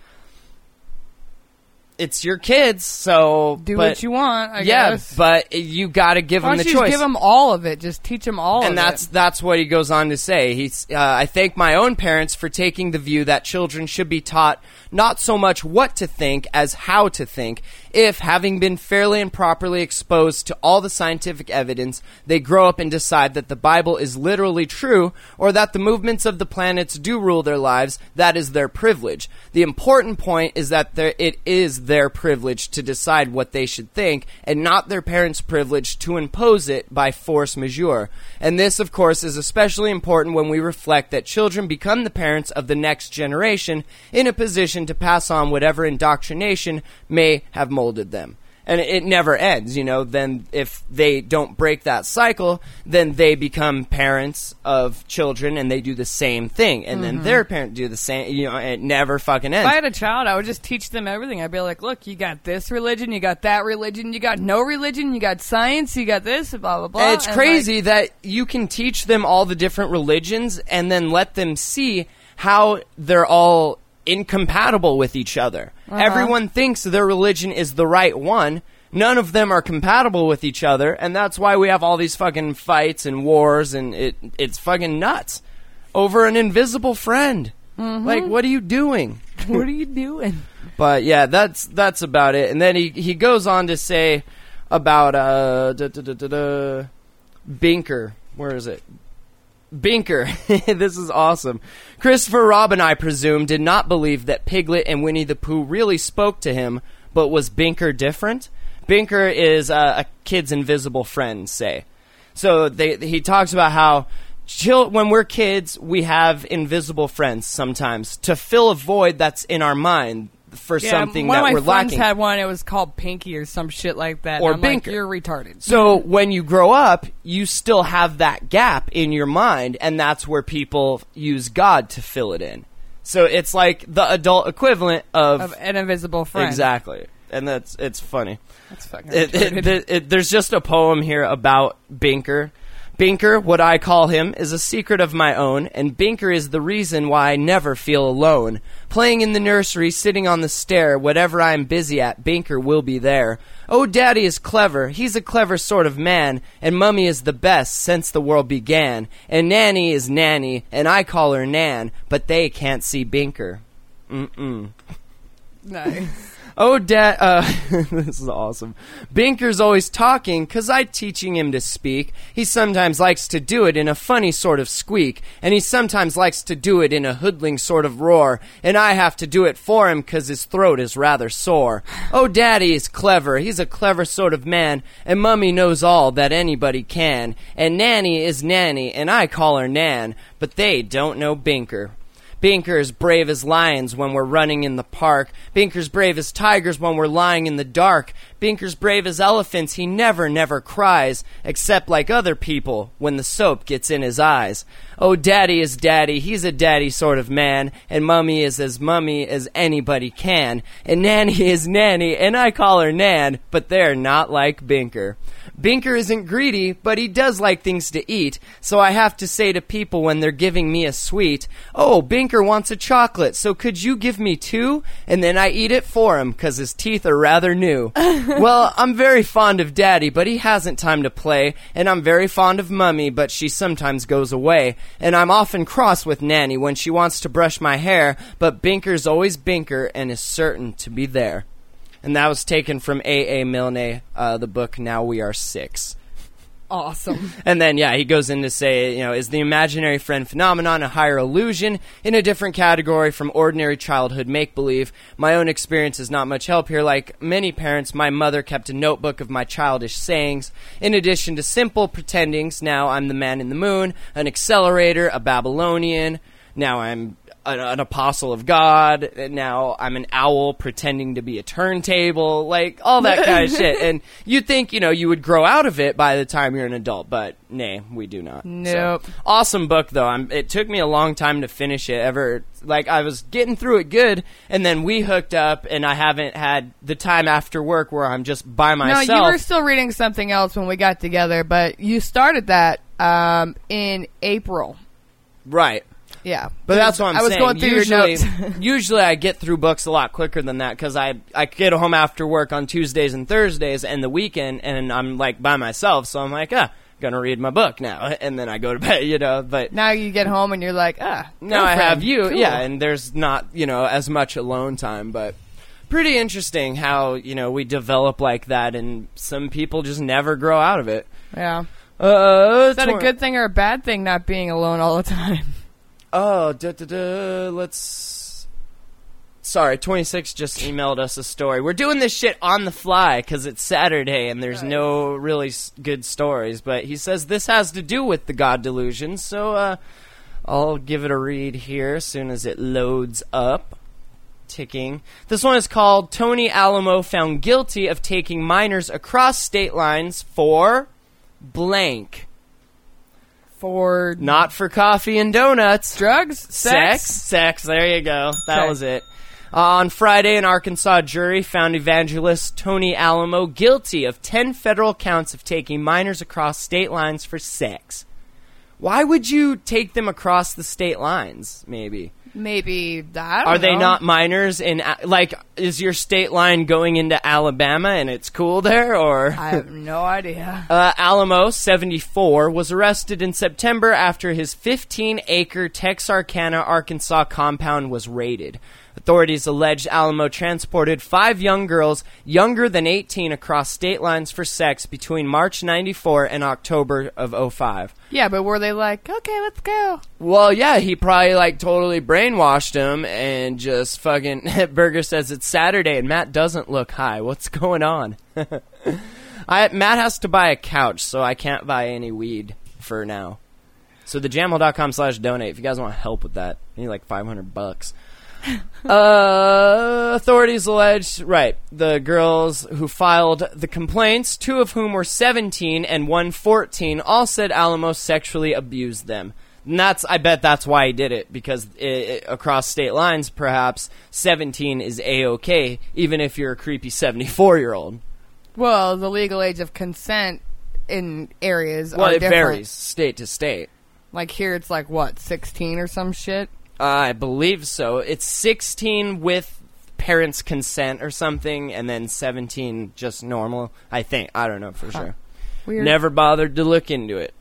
Speaker 4: It's your kids, so...
Speaker 5: do
Speaker 4: but,
Speaker 5: what you want, I
Speaker 4: yeah,
Speaker 5: guess.
Speaker 4: but you got to give
Speaker 5: Why
Speaker 4: them
Speaker 5: don't
Speaker 4: the
Speaker 5: you
Speaker 4: choice.
Speaker 5: just give them all of it? Just teach them all
Speaker 4: and
Speaker 5: of
Speaker 4: that's
Speaker 5: it.
Speaker 4: that's what he goes on to say. He's, uh, I thank my own parents for taking the view that children should be taught not so much what to think as how to think. If, having been fairly and properly exposed to all the scientific evidence, they grow up and decide that the Bible is literally true, or that the movements of the planets do rule their lives, that is their privilege. The important point is that there, it is their privilege to decide what they should think, and not their parents' privilege to impose it by force majeure. And this, of course, is especially important when we reflect that children become the parents of the next generation, in a position to pass on whatever indoctrination may have molded them. And it never ends, you know. Then if they don't break that cycle, then they become parents of children and they do the same thing. And
Speaker 5: Mm-hmm.
Speaker 4: then their parents do the same, you know, it never fucking ends.
Speaker 5: If I had a child, I would just teach them everything. I'd be like, look, you got this religion, you got that religion, you got no religion, you got science, you got this, blah, blah, blah.
Speaker 4: And it's
Speaker 5: And,
Speaker 4: crazy
Speaker 5: like,
Speaker 4: that you can teach them all the different religions and then let them see how they're all incompatible with each other.
Speaker 5: Uh-huh.
Speaker 4: Everyone thinks their religion is the right one. None of them are compatible with each other, and that's why we have all these fucking fights and wars, and it it's fucking nuts over an invisible friend.
Speaker 5: Mm-hmm.
Speaker 4: Like, what are you doing?
Speaker 5: what are you doing?
Speaker 4: But yeah, that's that's about it. And then he he goes on to say, about uh, da, da, da, da, da, Binker. Where is it? Binker. This is awesome. Christopher Robin, I presume, did not believe that Piglet and Winnie the Pooh really spoke to him, but was Binker different? Binker is uh, a kid's invisible friend, say. So they, he talks about how chil- when we're kids, we have invisible friends sometimes to fill a void that's in our mind for
Speaker 5: Yeah,
Speaker 4: something
Speaker 5: one
Speaker 4: that
Speaker 5: of my
Speaker 4: we're
Speaker 5: friends
Speaker 4: lacking.
Speaker 5: had one. It was called Pinky or some shit like that.
Speaker 4: Or
Speaker 5: and I'm like,
Speaker 4: Binker.
Speaker 5: you're retarded.
Speaker 4: So when you grow up, you still have that gap in your mind, and that's where people use God to fill it in. So it's like the adult equivalent of,
Speaker 5: of an invisible friend.
Speaker 4: exactly, and that's it's funny.
Speaker 5: That's fucking
Speaker 4: It, it,
Speaker 5: retarded.
Speaker 4: it, it, there's just a poem here about Binker. Binker, what I call him, is a secret of my own, and Binker is the reason why I never feel alone. Playing in the nursery, sitting on the stair, whatever I am busy at, Binker will be there. Oh, Daddy is clever, he's a clever sort of man, and Mummy is the best since the world began, and Nanny is Nanny, and I call her Nan, but they can't see Binker. Mm-mm.
Speaker 5: Nice.
Speaker 4: Oh, Dad, uh, this is awesome. Binker's always talking, 'cause I teaching him to speak. He sometimes likes to do it in a funny sort of squeak, and he sometimes likes to do it in a hoodling sort of roar, and I have to do it for him 'cause his throat is rather sore. Oh, Daddy is clever, he's a clever sort of man, and Mummy knows all that anybody can, and Nanny is Nanny, and I call her Nan, but they don't know Binker. Binker is brave as lions when we're running in the park. Binker's brave as tigers when we're lying in the dark. Binker's brave as elephants, he never, never cries, except like other people when the soap gets in his eyes. Oh, Daddy is Daddy, he's a daddy sort of man, and Mummy is as mummy as anybody can, and Nanny is Nanny, and I call her Nan, but they're not like Binker. Binker isn't greedy, but he does like things to eat, so I have to say to people when they're giving me a sweet, oh, Binker wants a chocolate, so could you give me two? And then I eat it for him, 'cause his teeth are rather new. Well, I'm very fond of Daddy, but he hasn't time to play, and I'm very fond of Mummy, but she sometimes goes away, and I'm often cross with Nanny when she wants to brush my hair, but Binker's always Binker and is certain to be there. And that was taken from A A. Milne, uh, the book Now We Are Six.
Speaker 5: Awesome.
Speaker 4: And then, yeah, he goes in to say, you know, is the imaginary friend phenomenon a higher illusion in a different category from ordinary childhood make-believe? My own experience is not much help here. Like many parents, my mother kept a notebook of my childish sayings. In addition to simple pretendings, now I'm the man in the moon, an accelerator, a Babylonian. Now I'm an, an apostle of God. Now I'm an owl pretending to be a turntable. Like, all that kind of shit. And you'd think, you know, you would grow out of it by the time you're an adult. But, nay, we do not.
Speaker 5: Nope.
Speaker 4: So, awesome book, though. I'm, it took me a long time to finish it. Ever, like, I was getting through it good, and then we hooked up, and I haven't had the time after work where I'm just by myself.
Speaker 5: No, you were still reading something else when we got together, but you started that um, in April.
Speaker 4: Right.
Speaker 5: Yeah.
Speaker 4: But that's what I'm
Speaker 5: I was
Speaker 4: saying.
Speaker 5: going through
Speaker 4: usually,
Speaker 5: your notes.
Speaker 4: usually I get through books a lot quicker than that because I, I get home after work on Tuesdays and Thursdays and the weekend, and I'm, like, by myself, so I'm like, ah, gonna read my book now. And then I go to bed, you know, but...
Speaker 5: Now you get home and you're like, ah,
Speaker 4: Now I
Speaker 5: girlfriend.
Speaker 4: have you,
Speaker 5: Cool.
Speaker 4: yeah, and there's not, you know, as much alone time, but... Pretty interesting how, you know, we develop like that, and some people just never grow out of it.
Speaker 5: Yeah.
Speaker 4: Uh,
Speaker 5: Is that a good thing or a bad thing, not being alone all the time?
Speaker 4: Oh, da, da, da, let's... Sorry, twenty-six just emailed us a story. We're doing this shit on the fly because it's Saturday and there's
Speaker 5: Right.
Speaker 4: no really s- good stories. But he says this has to do with the God delusion, so uh, I'll give it a read here as soon as it loads up. Ticking. This one is called Tony Alamo found guilty of taking minors across state lines for blank.
Speaker 5: For
Speaker 4: Not for coffee and donuts.
Speaker 5: drugs?
Speaker 4: Sex?
Speaker 5: Sex?
Speaker 4: Sex, there you go. That
Speaker 5: Okay.
Speaker 4: was it. Uh, on Friday, an Arkansas jury found evangelist Tony Alamo guilty of ten federal counts of taking minors across state lines for sex. Why would you take them across the state lines, maybe?
Speaker 5: Maybe that.
Speaker 4: Are they not minors in, like, is your state line going into Alabama and it's cool there, or?
Speaker 5: I have no idea.
Speaker 4: Uh, Alamo, seventy-four, was arrested in September after his fifteen-acre Texarkana, Arkansas compound was raided. Authorities alleged Alamo transported five young girls younger than eighteen across state lines for sex between March ninety-four and October of oh five.
Speaker 5: Yeah, but were they like, okay, let's go?
Speaker 4: Well, yeah, he probably, like, totally brainwashed him and just fucking... Berger says it's Saturday and Matt doesn't look high. What's going on? I Matt has to buy a couch, so I can't buy any weed for now. So the jamhole dot com slash donate if you guys want help with that. I need, like, five hundred bucks. uh, authorities alleged, right, the girls who filed the complaints, two of whom were seventeen and one fourteen, all said Alamo sexually abused them. And that's, I bet that's why he did it, because it, it, across state lines, perhaps, seventeen is A-okay, even if you're a creepy seventy-four-year-old.
Speaker 5: Well, the legal age of consent in areas
Speaker 4: Well,
Speaker 5: are
Speaker 4: it
Speaker 5: different.
Speaker 4: varies state to state.
Speaker 5: Like here, it's like, what, sixteen or some shit?
Speaker 4: Uh, I believe so. It's sixteen with parents' consent or something, and then seventeen just normal, I think. I don't know for huh. sure.
Speaker 5: Weird.
Speaker 4: Never bothered to look into it.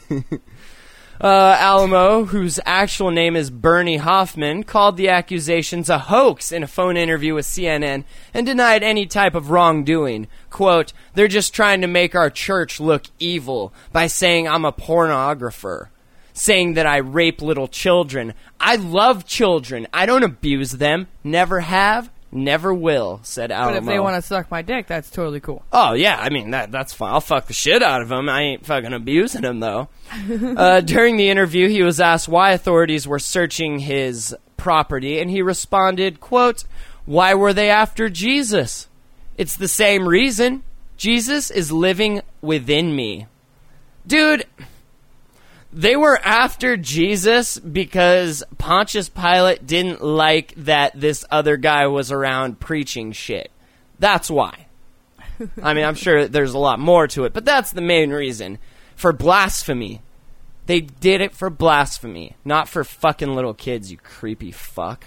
Speaker 4: uh, Alamo, whose actual name is Bernie Hoffman, called the accusations a hoax in a phone interview with C N N and denied any type of wrongdoing. Quote, they're just trying to make our church look evil by saying I'm a pornographer. Saying that I rape little children. I love children. I don't abuse them. Never have, never will, said Alamo.
Speaker 5: But if they want to suck my dick, that's totally cool.
Speaker 4: Oh, yeah. I mean, that that's fine. I'll fuck the shit out of them. I ain't fucking abusing them, though. uh, during the interview, he was asked why authorities were searching his property, and he responded, quote, why were they after Jesus? It's the same reason. Jesus is living within me. Dude... They were after Jesus because Pontius Pilate didn't like that this other guy was around preaching shit. That's why. I mean, I'm sure there's a lot more to it, but that's the main reason. For blasphemy. They did it for blasphemy, not for fucking little kids, you creepy fuck.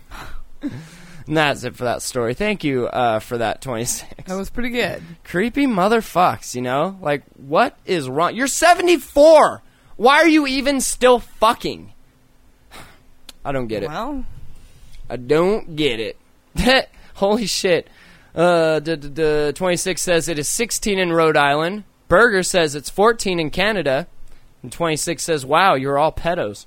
Speaker 4: And that's it for that story. Thank you uh, for that, twenty-six.
Speaker 5: That was pretty good.
Speaker 4: Creepy motherfucks, you know? Like, what is wrong? You're seventy-four! Why are you even still fucking? I don't get it.
Speaker 5: Well,
Speaker 4: I don't get it. Holy shit. Uh, d- d- d- twenty-six says it is sixteen in Rhode Island. Berger says it's fourteen in Canada. And twenty-six says, wow, you're all pedos.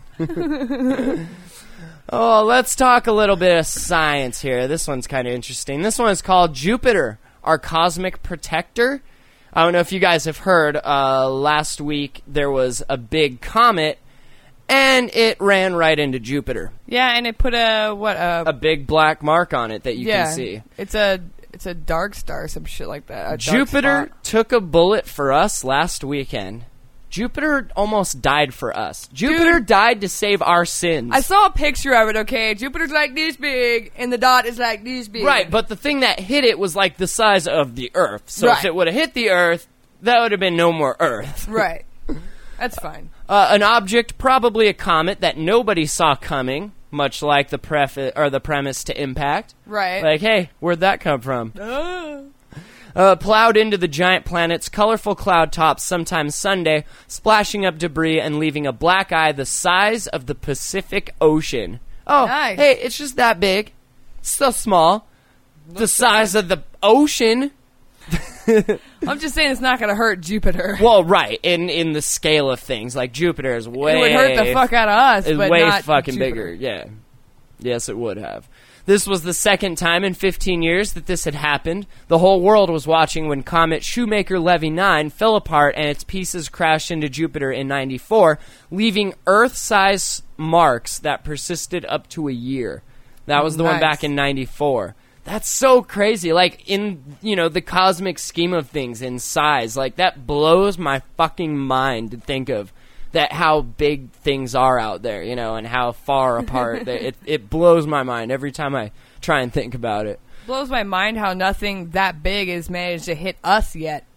Speaker 4: Oh, let's talk a little bit of science here. This one's kind of interesting. This one is called Jupiter, our cosmic protector. I don't know if you guys have heard, uh, last week there was a big comet, and it ran right into Jupiter.
Speaker 5: yeah, and it put a, what, a...
Speaker 4: A big black mark on it that you
Speaker 5: yeah,
Speaker 4: can see.
Speaker 5: It's a, it's a dark star, some shit like that. A dark
Speaker 4: Jupiter
Speaker 5: spot.
Speaker 4: took a bullet for us last weekend. Jupiter almost died for us. Jupiter
Speaker 5: Dude.
Speaker 4: died to save our sins.
Speaker 5: I saw a picture of it, okay? Jupiter's like this big, and the dot is like this big.
Speaker 4: Right, but the thing that hit it was like the size of the Earth. So
Speaker 5: Right.
Speaker 4: if it would have hit the Earth, that would have been no more Earth.
Speaker 5: Right. That's fine.
Speaker 4: Uh, an object, probably a comet that nobody saw coming, much like the prefa- or the premise to Impact.
Speaker 5: Right.
Speaker 4: Like, hey, where'd that come from?
Speaker 5: Ah.
Speaker 4: Uh, plowed into the giant planet's colorful cloud tops sometime Sunday, splashing up debris and leaving a black eye the size of the Pacific Ocean. Oh,
Speaker 5: Nice.
Speaker 4: hey, it's just that big. It's so small. The size of the ocean.
Speaker 5: I'm just saying it's not going to hurt Jupiter.
Speaker 4: Well, right, in in the scale of things, like Jupiter is way...
Speaker 5: It would hurt the fuck out of us,
Speaker 4: It's
Speaker 5: but
Speaker 4: way
Speaker 5: not
Speaker 4: fucking
Speaker 5: Jupiter.
Speaker 4: bigger, yeah. Yes, it would have. This was the second time in fifteen years that this had happened. The whole world was watching when comet Shoemaker-Levy nine fell apart and its pieces crashed into Jupiter in ninety-four, leaving Earth-size marks that persisted up to a year. That was the one
Speaker 5: Nice.
Speaker 4: back in ninety-four. That's so crazy. Like, in, you know, the cosmic scheme of things, in size, like, that blows my fucking mind to think of. That how big things are out there, you know, and how far apart. they, it, it blows my mind every time I try and think about it.
Speaker 5: Blows my mind how nothing that big has managed to hit us yet.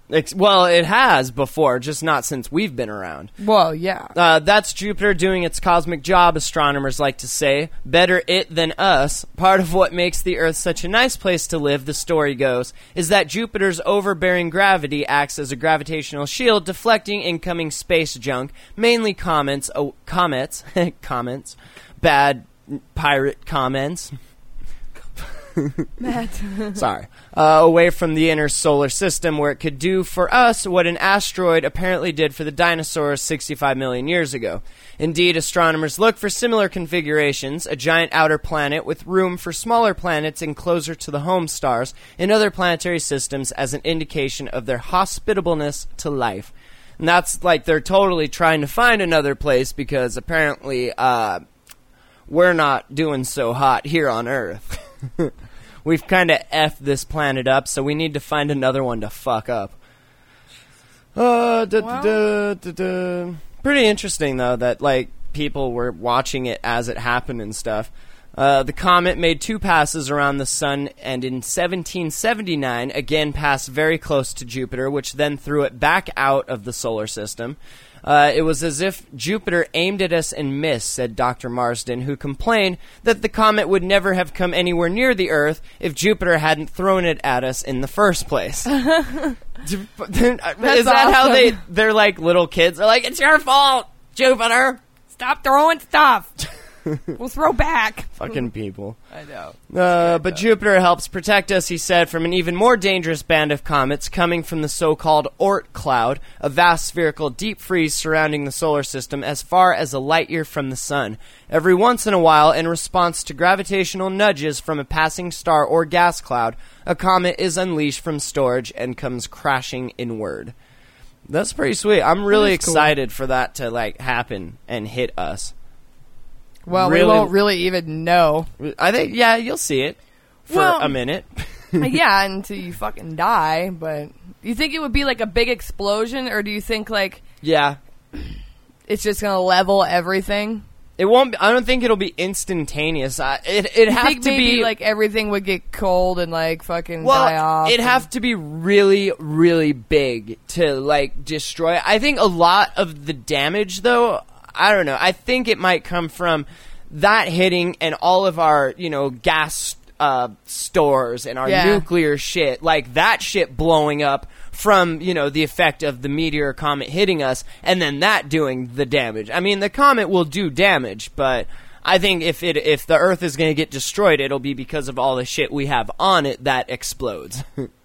Speaker 4: Ex- well, it has before, just not since we've been around.
Speaker 5: Well, yeah.
Speaker 4: Uh, that's Jupiter doing its cosmic job, astronomers like to say. Better it than us. Part of what makes the Earth such a nice place to live, the story goes, is that Jupiter's overbearing gravity acts as a gravitational shield, deflecting incoming space junk, mainly comments, oh, comets, comments, bad pirate comments.
Speaker 5: Matt.
Speaker 4: Sorry. Uh, away from the inner solar system, where it could do for us what an asteroid apparently did for the dinosaurs sixty-five million years ago. Indeed, astronomers look for similar configurations, a giant outer planet with room for smaller planets and closer to the home stars in other planetary systems as an indication of their hospitableness to life. And that's like they're totally trying to find another place because apparently uh, we're not doing so hot here on Earth. We've kind of effed this planet up, so we need to find another one to fuck up. Uh, da, da, da, da, da. Pretty interesting, though, that, like, people were watching it as it happened and stuff. Uh, the comet made two passes around the sun, and in seventeen seventy-nine, again passed very close to Jupiter, which then threw it back out of the solar system. Uh, it was as if Jupiter aimed at us and missed, said Doctor Marsden, who complained that the comet would never have come anywhere near the Earth if Jupiter hadn't thrown it at us in the first place. Is that
Speaker 5: awesome.
Speaker 4: how they, they're like little kids? They're like, it's your fault, Jupiter!
Speaker 5: Stop throwing stuff. We'll throw back.
Speaker 4: Fucking people.
Speaker 5: I know.
Speaker 4: Uh, but Jupiter helps protect us, he said, from an even more dangerous band of comets coming from the so-called Oort cloud, a vast spherical deep freeze surrounding the solar system as far as a light year from the sun. Every once in a while, in response to gravitational nudges from a passing star or gas cloud, a comet is unleashed from storage and comes crashing inward. That's pretty sweet. I'm really excited cool. for that to like happen and hit us.
Speaker 5: Well,
Speaker 4: really,
Speaker 5: we won't really even know.
Speaker 4: I think, yeah, you'll see it for
Speaker 5: well,
Speaker 4: a minute.
Speaker 5: Yeah, until you fucking die. But do you think it would be like a big explosion, or do you think like
Speaker 4: yeah,
Speaker 5: it's just gonna level everything?
Speaker 4: It won't. Be, I don't think it'll be instantaneous. I, it it have
Speaker 5: think
Speaker 4: to
Speaker 5: maybe,
Speaker 4: be
Speaker 5: like everything would get cold and like fucking
Speaker 4: well,
Speaker 5: die off.
Speaker 4: It'd
Speaker 5: and...
Speaker 4: have to be really, really big to like destroy it. I think a lot of the damage, though. I don't know. I think it might come from that hitting and all of our, you know, gas uh, stores and our
Speaker 5: yeah.
Speaker 4: nuclear shit, like that shit blowing up from, you know, the effect of the meteor comet hitting us and then that doing the damage. I mean, the comet will do damage, but I think if it if the Earth is going to get destroyed, it'll be because of all the shit we have on it that explodes.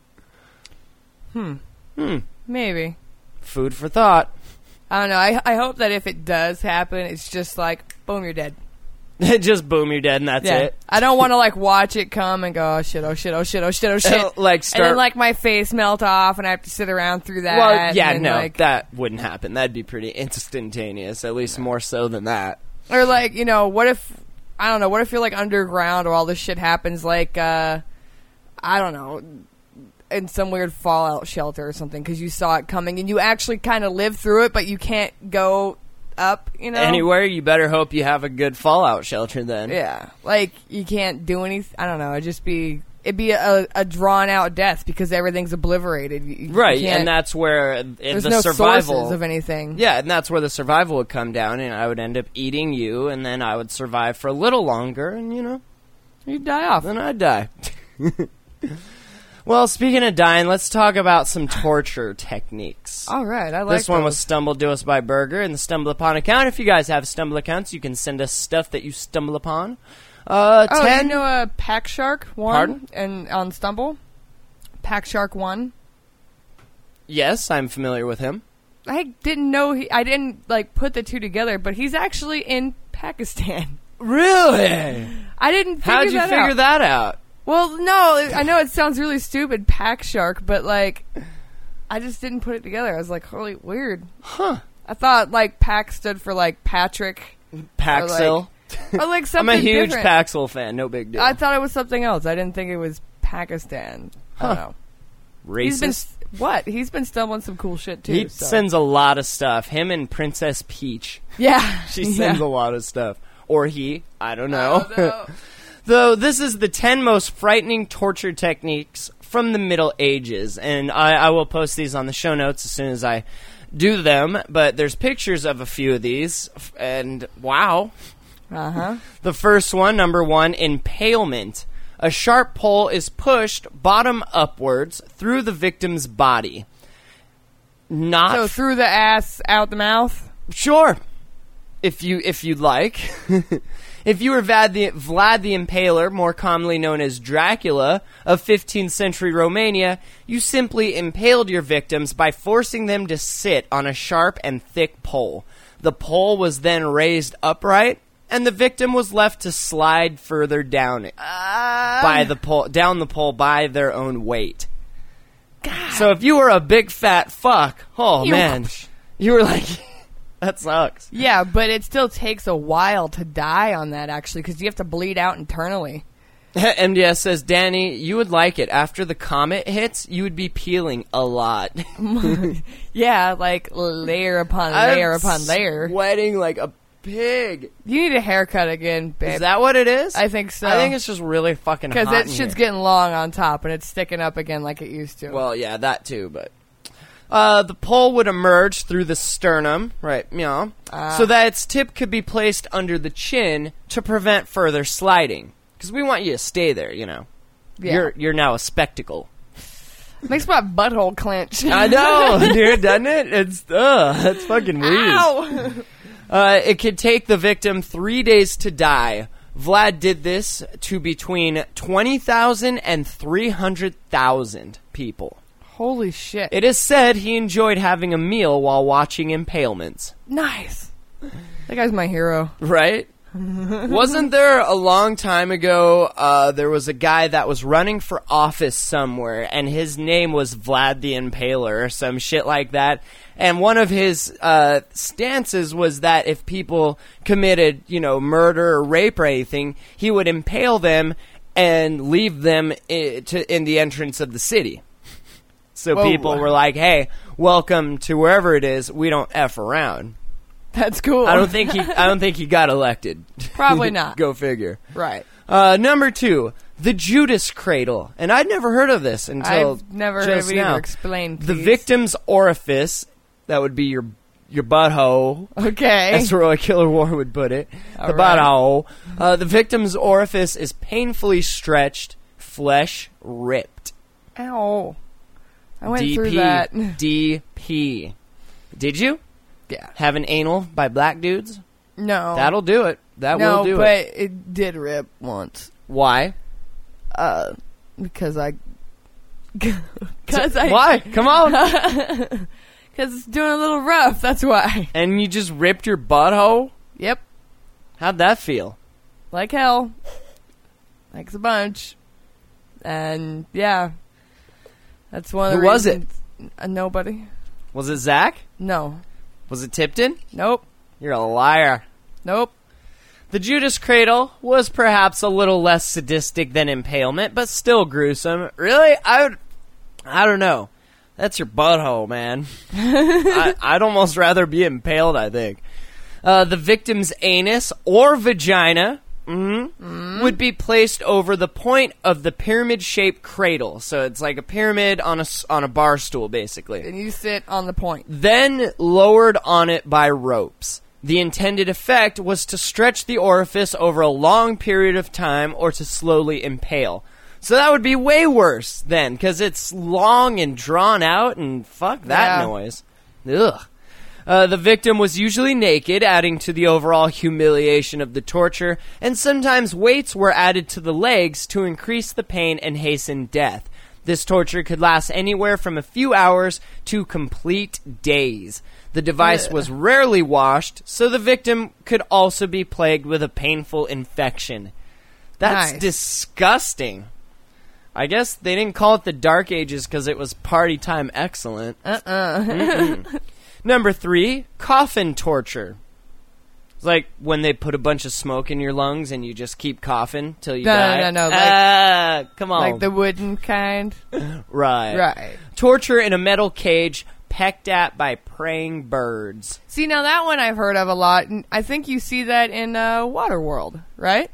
Speaker 5: hmm.
Speaker 4: Hmm.
Speaker 5: Maybe.
Speaker 4: Food for thought.
Speaker 5: I don't know. I I hope that if it does happen, it's just like, boom, you're dead.
Speaker 4: Just boom, you're dead, and that's
Speaker 5: yeah.
Speaker 4: it.
Speaker 5: I don't want to like watch it come and go, oh shit, oh shit, oh shit, oh shit, oh shit.
Speaker 4: like start...
Speaker 5: And then like my face melt off, and I have to sit around through that.
Speaker 4: Well, yeah,
Speaker 5: and,
Speaker 4: no,
Speaker 5: like,
Speaker 4: that wouldn't happen. That'd be pretty instantaneous, at least more so than that.
Speaker 5: Or like, you know, what if I don't know? What if you're like underground, or all this shit happens? Like, uh, I don't know. In some weird fallout shelter or something because you saw it coming and you actually kind of lived through it, but you can't go up, you know?
Speaker 4: Anywhere, you better hope you have a good fallout shelter then.
Speaker 5: Yeah. Like, you can't do anything. I don't know. It'd just be... It'd be a, a drawn-out death because everything's obliterated. You,
Speaker 4: right,
Speaker 5: you
Speaker 4: and that's where
Speaker 5: there's
Speaker 4: the
Speaker 5: no
Speaker 4: survival...
Speaker 5: sources of anything.
Speaker 4: Yeah, and that's where the survival would come down, and I would end up eating you, and then I would survive for a little longer, and, you know...
Speaker 5: You'd die off.
Speaker 4: Then I'd die. Well, speaking of dying, let's talk about some torture techniques.
Speaker 5: All right, I like
Speaker 4: This one
Speaker 5: those.
Speaker 4: was stumbled to us by Burger in the Stumble Upon account. If you guys have Stumble accounts, you can send us stuff that you stumble upon. Uh,
Speaker 5: oh,
Speaker 4: ten...
Speaker 5: you know uh, Pack Shark one?
Speaker 4: Pardon?
Speaker 5: And on Stumble? Pack Shark one?
Speaker 4: Yes, I'm familiar with him.
Speaker 5: I didn't know, he, I didn't, like, put the two together, but he's actually in Pakistan.
Speaker 4: Really?
Speaker 5: I didn't figure
Speaker 4: How'd you
Speaker 5: that
Speaker 4: figure
Speaker 5: out.
Speaker 4: that out?
Speaker 5: Well, no, I know it sounds really stupid, Pack Shark, but, like, I just didn't put it together. I was like, holy, weird.
Speaker 4: Huh.
Speaker 5: I thought, like, Pack stood for, like, Patrick.
Speaker 4: Paxil.
Speaker 5: Or, like, or, like something
Speaker 4: I'm a huge
Speaker 5: different.
Speaker 4: Paxil fan, no big deal.
Speaker 5: I thought it was something else. I didn't think it was Pakistan.
Speaker 4: Huh.
Speaker 5: I don't know.
Speaker 4: Racist?
Speaker 5: He's been, what? He's been stumbling some cool shit, too.
Speaker 4: He
Speaker 5: so.
Speaker 4: sends a lot of stuff. Him and Princess Peach.
Speaker 5: Yeah.
Speaker 4: She sends
Speaker 5: yeah.
Speaker 4: a lot of stuff. Or he. I don't know.
Speaker 5: I don't know.
Speaker 4: Though this is the ten most frightening torture techniques from the Middle Ages. And I, I will post these on the show notes as soon as I do them. But there's pictures of a few of these. And wow.
Speaker 5: Uh-huh.
Speaker 4: The first one, number one, impalement. A sharp pole is pushed bottom upwards through the victim's body. Not
Speaker 5: So through the ass, out the mouth?
Speaker 4: Sure, if you if you'd like. If you were Vlad the, Vlad the Impaler, more commonly known as Dracula, of fifteenth century Romania, you simply impaled your victims by forcing them to sit on a sharp and thick pole. The pole was then raised upright, and the victim was left to slide further down it
Speaker 5: Uh,
Speaker 4: by the pole, down the pole by their own weight. God. So if you were a big fat fuck, oh
Speaker 5: You-
Speaker 4: man, you were like. That sucks.
Speaker 5: yeah, but it still takes a while to die on that, actually, because you have to bleed out internally.
Speaker 4: M D S says, Danny, you would like it. After the comet hits, you would be peeling a lot.
Speaker 5: Yeah, like layer upon layer upon layer.
Speaker 4: Sweating like a pig.
Speaker 5: You need a haircut again, babe.
Speaker 4: Is that what it is?
Speaker 5: I think so.
Speaker 4: I think it's just really fucking hot
Speaker 5: Because that
Speaker 4: in
Speaker 5: shit's
Speaker 4: here.
Speaker 5: getting long on top, and it's sticking up again like it used to.
Speaker 4: Well, yeah, that too, but... Uh, the pole would emerge through the sternum, right, yeah,
Speaker 5: Ah.
Speaker 4: so that its tip could be placed under the chin to prevent further sliding. Because we want you to stay there, you know.
Speaker 5: Yeah.
Speaker 4: You're you're now a spectacle.
Speaker 5: Makes my butthole clench.
Speaker 4: I know, dude, doesn't it? It's, ugh, that's fucking weird.
Speaker 5: Ow!
Speaker 4: Uh, it could take the victim three days to die. Vlad did this to between twenty thousand and three hundred thousand people.
Speaker 5: Holy shit.
Speaker 4: It is said he enjoyed having a meal while watching impalements.
Speaker 5: Nice. That guy's my hero.
Speaker 4: Right? Wasn't there a long time ago, uh, there was a guy that was running for office somewhere, and his name was Vlad the Impaler or some shit like that, and one of his uh, stances was that if people committed, you know, murder or rape or anything, he would impale them and leave them I- to, in the entrance of the city. So
Speaker 5: Whoa.
Speaker 4: people were like, hey, welcome to wherever it is, we don't F around.
Speaker 5: That's cool.
Speaker 4: I don't think he. I don't think he got elected.
Speaker 5: Probably not.
Speaker 4: Go figure.
Speaker 5: Right.
Speaker 4: Uh, number two, the Judas cradle, and I'd never heard of this until
Speaker 5: I've never heard
Speaker 4: just
Speaker 5: of it either.
Speaker 4: now.
Speaker 5: Explain,
Speaker 4: The
Speaker 5: please.
Speaker 4: victim's orifice, that would be your your butthole.
Speaker 5: Okay.
Speaker 4: As Roy Killer War would put it.
Speaker 5: All
Speaker 4: the
Speaker 5: right.
Speaker 4: butthole. Uh, the victim's orifice is painfully stretched, flesh ripped.
Speaker 5: Ow. I went
Speaker 4: D P.
Speaker 5: through that.
Speaker 4: D P. Did you
Speaker 5: Yeah.
Speaker 4: have an anal by black dudes?
Speaker 5: No.
Speaker 4: That'll do it. That
Speaker 5: no,
Speaker 4: will do
Speaker 5: but
Speaker 4: it.
Speaker 5: it did rip once.
Speaker 4: Why?
Speaker 5: Uh, because I... Because I...
Speaker 4: Why? Come on.
Speaker 5: Because it's doing a little rough, that's why.
Speaker 4: And you just ripped your butthole?
Speaker 5: Yep.
Speaker 4: How'd that feel?
Speaker 5: Like hell. Thanks a bunch. And, yeah. That's one of the
Speaker 4: Who was it?
Speaker 5: reasons- Uh, nobody.
Speaker 4: Was it Zach?
Speaker 5: No.
Speaker 4: Was it Tipton?
Speaker 5: Nope.
Speaker 4: You're a liar.
Speaker 5: Nope.
Speaker 4: The Judas cradle was perhaps a little less sadistic than impalement, but still gruesome. Really? I would, I don't know. That's your butthole, man. I, I'd almost rather be impaled, I think. Uh, the victim's anus or vagina mhm,
Speaker 5: Mm.
Speaker 4: would be placed over the point of the pyramid-shaped cradle. So it's like a pyramid on a, s- on a bar stool, basically.
Speaker 5: And you sit on the point.
Speaker 4: Then lowered on it by ropes. The intended effect was to stretch the orifice over a long period of time or to slowly impale. So that would be way worse then, because it's long and drawn out, and fuck that
Speaker 5: Yeah.
Speaker 4: noise. Ugh. Uh, the victim was usually naked, adding to the overall humiliation of the torture, and sometimes weights were added to the legs to increase the pain and hasten death. This torture could last anywhere from a few hours to complete days. The device was rarely washed, so the victim could also be plagued with a painful infection. That's
Speaker 5: Nice.
Speaker 4: disgusting. I guess they didn't call it the Dark Ages because it was party time excellent.
Speaker 5: Uh-uh.
Speaker 4: Number three, coffin torture. It's like when they put a bunch of smoke in your lungs and you just keep coughing till you
Speaker 5: No, no,
Speaker 4: die.
Speaker 5: no, no, like-
Speaker 4: Ah, come on.
Speaker 5: Like the wooden kind.
Speaker 4: right.
Speaker 5: Right.
Speaker 4: Torture in a metal cage, pecked at by praying birds.
Speaker 5: See, now that one I've heard of a lot. and I think you see that in uh, Waterworld, right?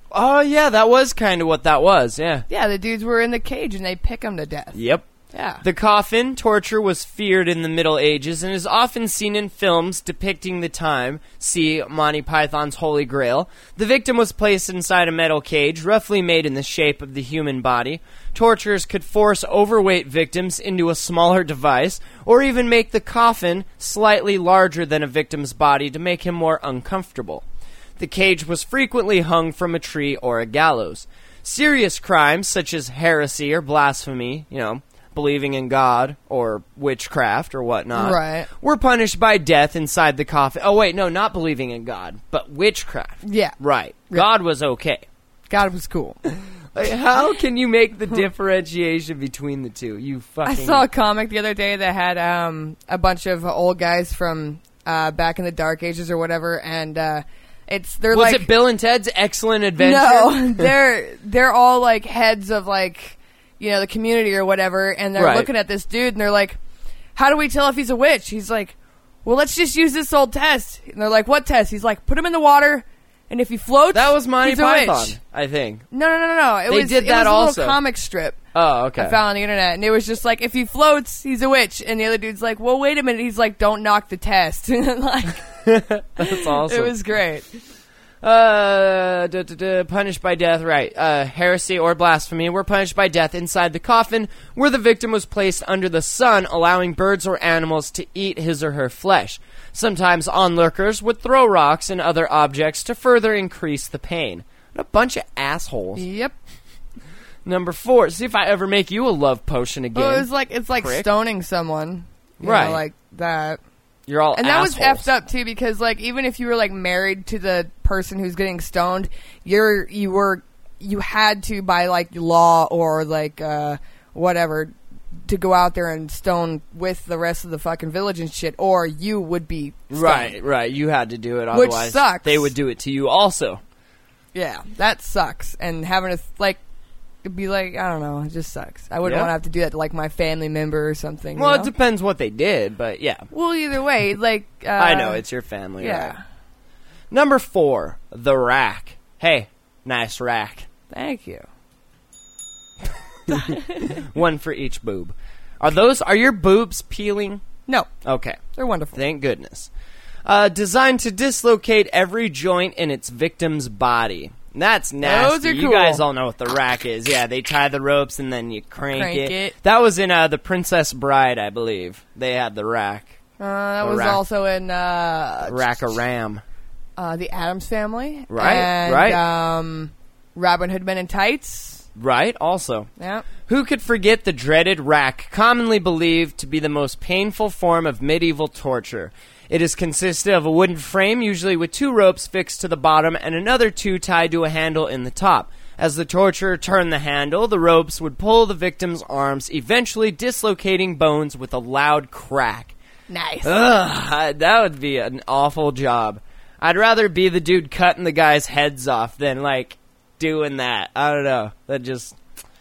Speaker 4: Oh, yeah, that was kind of what that was, yeah.
Speaker 5: Yeah, the dudes were in the cage and they pick them to death.
Speaker 4: Yep.
Speaker 5: Yeah.
Speaker 4: The coffin torture was feared in the Middle Ages and is often seen in films depicting the time. See Monty Python's Holy Grail. The victim was placed inside a metal cage, roughly made in the shape of the human body. Torturers could force overweight victims into a smaller device, or even make the coffin slightly larger than a victim's body to make him more uncomfortable. The cage was frequently hung from a tree or a gallows. Serious crimes, such as heresy or blasphemy, you know, believing in God or witchcraft or whatnot,
Speaker 5: Right.
Speaker 4: were punished by death inside the coffin. Oh, wait, no, not believing in God, but witchcraft.
Speaker 5: Yeah.
Speaker 4: Right.
Speaker 5: Yeah.
Speaker 4: God was okay.
Speaker 5: God was cool.
Speaker 4: Like, how can you make the differentiation between the two? You fucking...
Speaker 5: I saw a comic the other day that had um, a bunch of old guys from uh, back in the Dark Ages or whatever, and uh, it's they're
Speaker 4: Was
Speaker 5: like
Speaker 4: it Bill and Ted's Excellent Adventure?
Speaker 5: no, they're they're all like heads of like you know the community or whatever, and they're
Speaker 4: Right.
Speaker 5: looking at this dude and they're like, "How do we tell if he's a witch?" He's like, "Well, let's just use this old test." And they're like, "What test?" He's like, "Put him in the water, and if he floats,
Speaker 4: That was Monty
Speaker 5: he's a
Speaker 4: Python,
Speaker 5: witch."
Speaker 4: I think.
Speaker 5: No, no, no, no, no. It
Speaker 4: They
Speaker 5: was
Speaker 4: did
Speaker 5: it
Speaker 4: that
Speaker 5: was a
Speaker 4: also.
Speaker 5: little comic strip.
Speaker 4: Oh, okay.
Speaker 5: I found on the internet, and it was just like, if he floats, he's a witch. And the other dude's like, well, wait a minute. He's like, don't knock the test. like,
Speaker 4: That's awesome.
Speaker 5: it was great.
Speaker 4: Uh, duh, duh, duh, punished by death, right. Uh, heresy or blasphemy were punished by death inside the coffin, where the victim was placed under the sun, allowing birds or animals to eat his or her flesh. Sometimes onlookers would throw rocks and other objects to further increase the pain. What a bunch of assholes.
Speaker 5: Yep.
Speaker 4: Number four, see if I ever make you a love potion again.
Speaker 5: Well, it was like, it's like
Speaker 4: Prick.
Speaker 5: stoning someone. You
Speaker 4: Right.
Speaker 5: know, like that.
Speaker 4: You're all
Speaker 5: And that was
Speaker 4: assholes.
Speaker 5: effed up too, because like even if you were like married to the person who's getting stoned, you're you were you had to by like law or like uh whatever to go out there and stone with the rest of the fucking village and shit, or you would be stoned.
Speaker 4: Right, right. You had to do it,
Speaker 5: Which
Speaker 4: otherwise
Speaker 5: sucks.
Speaker 4: they would do it to you also.
Speaker 5: Yeah, that sucks. And having to like it'd be like, I don't know, it just sucks. I wouldn't
Speaker 4: Yeah.
Speaker 5: want to have to do that to like my family member or something.
Speaker 4: Well,
Speaker 5: you
Speaker 4: it
Speaker 5: know?
Speaker 4: depends what they did, but yeah.
Speaker 5: Well, either way, like uh,
Speaker 4: I know, it's your family,
Speaker 5: yeah.
Speaker 4: right? Number four, the rack. Hey, nice rack.
Speaker 5: Thank you.
Speaker 4: One for each boob. Are those, are your boobs peeling?
Speaker 5: No,
Speaker 4: Okay,
Speaker 5: they're wonderful.
Speaker 4: thank goodness. Uh, designed to dislocate every joint in its victim's body. That's nasty.
Speaker 5: Those are
Speaker 4: You
Speaker 5: cool.
Speaker 4: guys all know what the rack is. Yeah, they tie the ropes and then you crank,
Speaker 5: Crank
Speaker 4: it.
Speaker 5: it.
Speaker 4: That was in uh, The Princess Bride, I believe. They had the rack.
Speaker 5: Uh, that
Speaker 4: The
Speaker 5: was
Speaker 4: rack.
Speaker 5: also in uh,
Speaker 4: Rack-a-ram.
Speaker 5: uh, the Addams Family,
Speaker 4: Right,
Speaker 5: and,
Speaker 4: right.
Speaker 5: Um, Robin Hood Men in Tights.
Speaker 4: Right, also.
Speaker 5: Yeah,
Speaker 4: Who could forget the dreaded rack, commonly believed to be the most painful form of medieval torture? It is consisted of a wooden frame, usually with two ropes fixed to the bottom and another two tied to a handle in the top. As the torturer turned the handle, the ropes would pull the victim's arms, eventually dislocating bones with a loud crack.
Speaker 5: nice.
Speaker 4: Ugh, that would be an awful job. I'd rather be the dude cutting the guy's heads off than, like, doing that. I don't know. That just...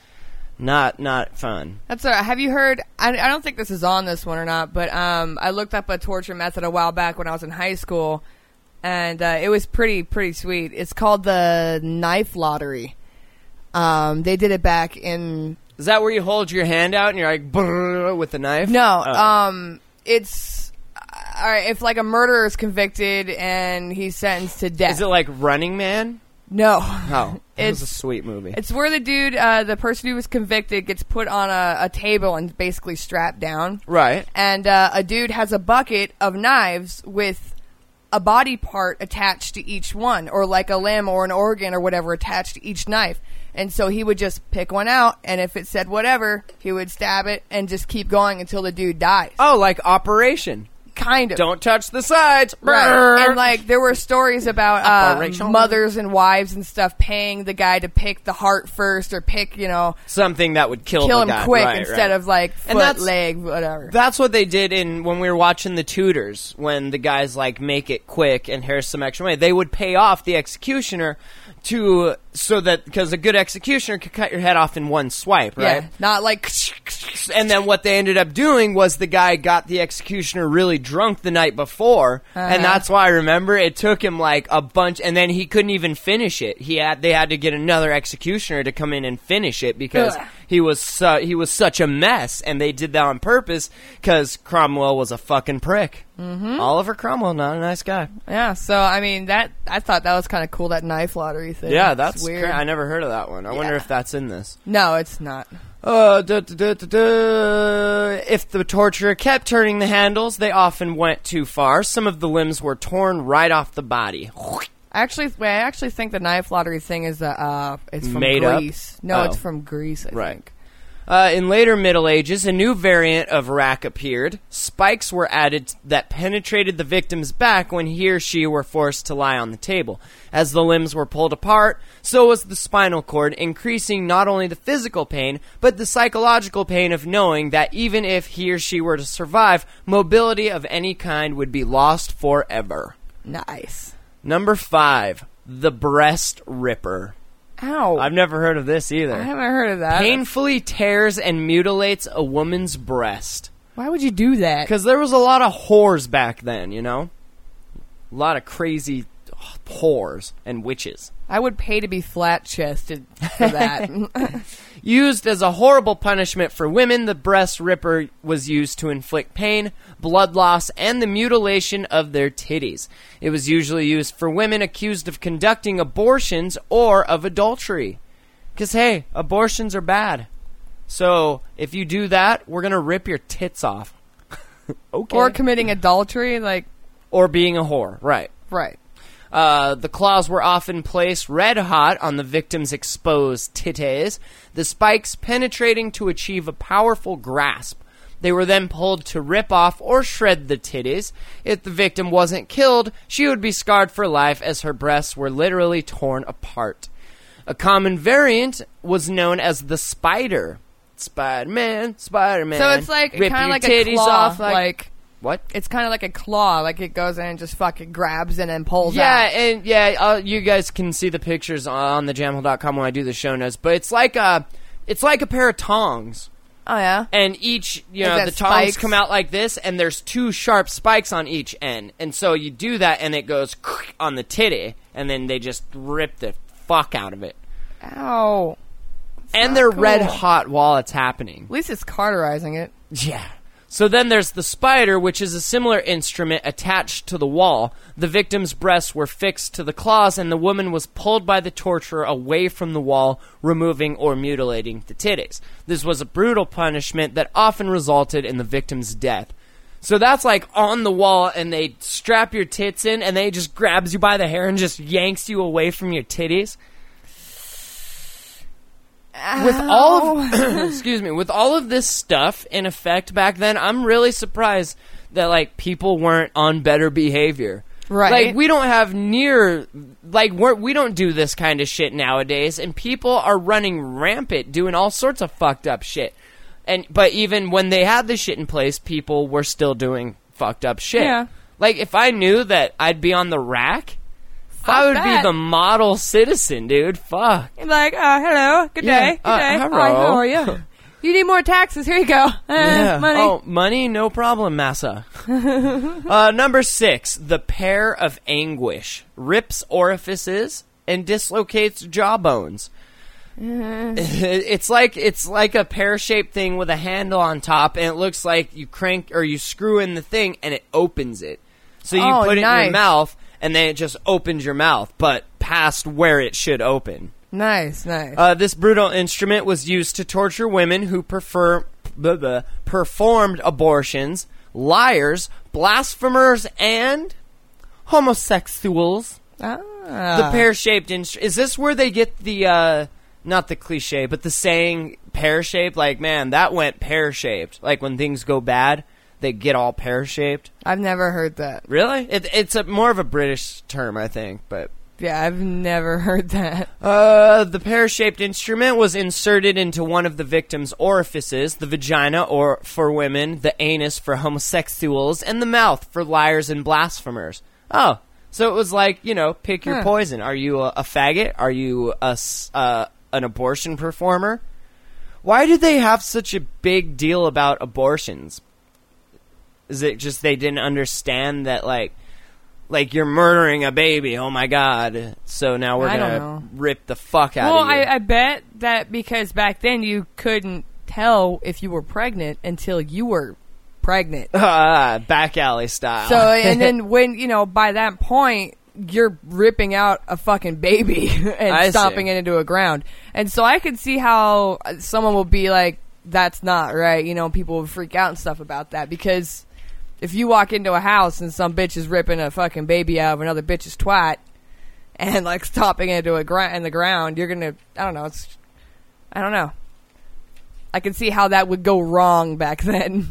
Speaker 4: Not not fun.
Speaker 5: That's all right. Have you heard? I, I don't think this is on this one or not, but um, I looked up a torture method a while back when I was in high school, and uh, it was pretty pretty sweet. It's called the knife lottery. Um, they did it back in
Speaker 4: Is that where you hold your hand out and you're like brrr, with the knife?
Speaker 5: no.
Speaker 4: Oh.
Speaker 5: Um, it's all right. If like a murderer is convicted and he's sentenced to death.
Speaker 4: Is it like Running Man?
Speaker 5: No.
Speaker 4: Oh, it was a
Speaker 5: It's-
Speaker 4: sweet movie.
Speaker 5: It's where the dude, uh, the person who was convicted, gets put on a, a table and basically strapped down.
Speaker 4: Right.
Speaker 5: And uh, a dude has a bucket of knives with a body part attached to each one, or like a limb or an organ or whatever attached to each knife. And so he would just pick one out, and if it said whatever, he would stab it and just keep going until the dude dies.
Speaker 4: Oh, like Operation.
Speaker 5: Kind of.
Speaker 4: Don't touch the sides.
Speaker 5: Right.
Speaker 4: Brrr.
Speaker 5: And like there were stories about uh,
Speaker 4: Operation.
Speaker 5: mothers and wives and stuff paying the guy to pick the heart first, or pick, you know,
Speaker 4: Something that would kill,
Speaker 5: kill
Speaker 4: the
Speaker 5: him
Speaker 4: guy.
Speaker 5: quick
Speaker 4: Right,
Speaker 5: instead
Speaker 4: right.
Speaker 5: of like
Speaker 4: And
Speaker 5: foot,
Speaker 4: that's-
Speaker 5: leg, whatever.
Speaker 4: That's what they did in when we were watching The Tudors, when the guys like make it quick and here's some extra money. They would pay off the executioner to so that because a good executioner could cut your head off in one swipe, right?
Speaker 5: Yeah, not like.
Speaker 4: And then what they ended up doing was the guy got the executioner really drunk the night before,
Speaker 5: Uh-huh.
Speaker 4: and that's why I remember it took him like a bunch, and then he couldn't even finish it. He had they had to get another executioner to come in and finish it because
Speaker 5: Ugh.
Speaker 4: he was su- he was such a mess, and they did that on purpose because Cromwell was a fucking prick. Mm-hmm. Oliver Cromwell, not a nice guy.
Speaker 5: Yeah, so I mean that I thought that was kind of cool, that knife lottery thing.
Speaker 4: Yeah,
Speaker 5: It's
Speaker 4: that's
Speaker 5: weird.
Speaker 4: cra- I never heard of that one. I wonder
Speaker 5: Yeah.
Speaker 4: if that's in this.
Speaker 5: No, it's not.
Speaker 4: Uh, duh, duh, duh, duh, duh. If the torturer kept turning the handles, they often went too far. Some of the limbs were torn right off the body.
Speaker 5: Actually, wait, I actually think the knife lottery thing is uh, uh it's from
Speaker 4: Made up?
Speaker 5: Greece. No,
Speaker 4: Oh.
Speaker 5: it's from Greece. I
Speaker 4: Right.
Speaker 5: think.
Speaker 4: Uh, in later Middle Ages, a new variant of rack appeared. Spikes were added that penetrated the victim's back when he or she were forced to lie on the table. As the limbs were pulled apart, so was the spinal cord, increasing not only the physical pain, but the psychological pain of knowing that even if he or she were to survive, mobility of any kind would be lost forever.
Speaker 5: Nice.
Speaker 4: Number five, the breast ripper.
Speaker 5: Ow!
Speaker 4: I've never heard of this either.
Speaker 5: I haven't heard of that.
Speaker 4: Painfully tears and mutilates a woman's breast.
Speaker 5: Why would you do that?
Speaker 4: Because there was a lot of whores back then, you know? A lot of crazy whores and witches.
Speaker 5: I would pay to be flat-chested for that.
Speaker 4: Used as a horrible punishment for women, the breast ripper was used to inflict pain, blood loss, and the mutilation of their titties. It was usually used for women accused of conducting abortions or of adultery. Because, hey, abortions are bad. So, if you do that, we're going to rip your tits off. Okay.
Speaker 5: Or committing adultery, like,
Speaker 4: Or being a whore, right.
Speaker 5: right.
Speaker 4: Uh, the claws were often placed red hot on the victim's exposed titties, the spikes penetrating to achieve a powerful grasp. They were then pulled to rip off or shred the titties. If the victim wasn't killed, she would be scarred for life as her breasts were literally torn apart. A common variant was known as the spider. Spider-Man, Spider-Man.
Speaker 5: So it's like
Speaker 4: rip
Speaker 5: kind of
Speaker 4: your
Speaker 5: like a
Speaker 4: titties
Speaker 5: claw,
Speaker 4: off
Speaker 5: like,
Speaker 4: what?
Speaker 5: it's kind of like a claw, like it goes in and just fucking grabs and then pulls
Speaker 4: Yeah,
Speaker 5: out.
Speaker 4: and yeah, uh, you guys can see the pictures on the jamhole dot com when I do the show notes, but it's like a, it's like a pair of tongs,
Speaker 5: Oh yeah.
Speaker 4: and each, you
Speaker 5: Is
Speaker 4: know,
Speaker 5: that
Speaker 4: the tongs
Speaker 5: spikes?
Speaker 4: come out like this, and there's two sharp spikes on each end, and so you do that, and it goes on the titty, and then they just rip the fuck out of it,
Speaker 5: Ow.
Speaker 4: and
Speaker 5: not
Speaker 4: they're
Speaker 5: cool.
Speaker 4: red hot while it's happening.
Speaker 5: At least it's cauterizing it.
Speaker 4: Yeah. So then there's the spider, which is a similar instrument attached to the wall. The victim's breasts were fixed to the claws, and the woman was pulled by the torturer away from the wall, removing or mutilating the titties. This was a brutal punishment that often resulted in the victim's death. So that's like on the wall, and they strap your tits in, and they just grabs you by the hair and just yanks you away from your titties. With all of, excuse me, with all of this stuff in effect back then, I'm really surprised that like people weren't on better behavior.
Speaker 5: Right.
Speaker 4: Like we don't have near like we're, we don't do this kind of shit nowadays, and people are running rampant doing all sorts of fucked up shit. And but even when they had this shit in place, people were still doing fucked up shit.
Speaker 5: Yeah.
Speaker 4: Like if I knew that I'd be on the rack, I would
Speaker 5: that.
Speaker 4: be the model citizen, dude. Fuck.
Speaker 5: You're like, oh, hello, good
Speaker 4: Yeah,
Speaker 5: day, good
Speaker 4: uh,
Speaker 5: day.
Speaker 4: hello.
Speaker 5: Hi, how are you? You need more taxes. Here you go. Eh, money.
Speaker 4: Oh, money, no problem, massa. uh, number six, the pair of anguish rips orifices and dislocates jawbones. It's like it's like a pear-shaped thing with a handle on top, and it looks like you crank or you screw in the thing, and it opens it. So you
Speaker 5: Oh,
Speaker 4: put it in your
Speaker 5: nice.
Speaker 4: mouth, and then it just opens your mouth, but past where it should open.
Speaker 5: Nice, nice.
Speaker 4: Uh, this brutal instrument was used to torture women who prefer blah, blah, performed abortions, liars, blasphemers, and homosexuals.
Speaker 5: ah.
Speaker 4: The pear-shaped instrument. Is this where they get the, uh, not the cliche, but the saying pear-shaped? Like, man, that went pear-shaped. Like, when things go bad, they get all pear-shaped.
Speaker 5: I've never heard that.
Speaker 4: Really? It, it's a, more of a British term, I think, but...
Speaker 5: Yeah, I've never heard that.
Speaker 4: Uh, the pear-shaped instrument was inserted into one of the victim's orifices, the vagina or for women, the anus for homosexuals, and the mouth for liars and blasphemers. Oh, So it was like, you know, pick your
Speaker 5: Huh.
Speaker 4: poison. Are you a, a faggot? Are you a, s- uh, an abortion performer? Why did they have such a big deal about abortions? Is it just they didn't understand that, like, like you're murdering a baby? Oh my god! So now we're
Speaker 5: I don't
Speaker 4: gonna
Speaker 5: know.
Speaker 4: rip the fuck out
Speaker 5: Well,
Speaker 4: of you.
Speaker 5: I, I bet that because back then you couldn't tell if you were pregnant until you were pregnant.
Speaker 4: Ah, back alley style.
Speaker 5: So, and then when, you know, by that point, you're ripping out a fucking baby and
Speaker 4: I
Speaker 5: stomping
Speaker 4: see.
Speaker 5: it into a ground. And so I could see how someone will be like, that's not right. You know, people would freak out and stuff about that because if you walk into a house and some bitch is ripping a fucking baby out of another bitch's twat and like stomping it into a gra- in the ground, you're gonna, I don't know, it's, I don't know. I can see how that would go wrong back then.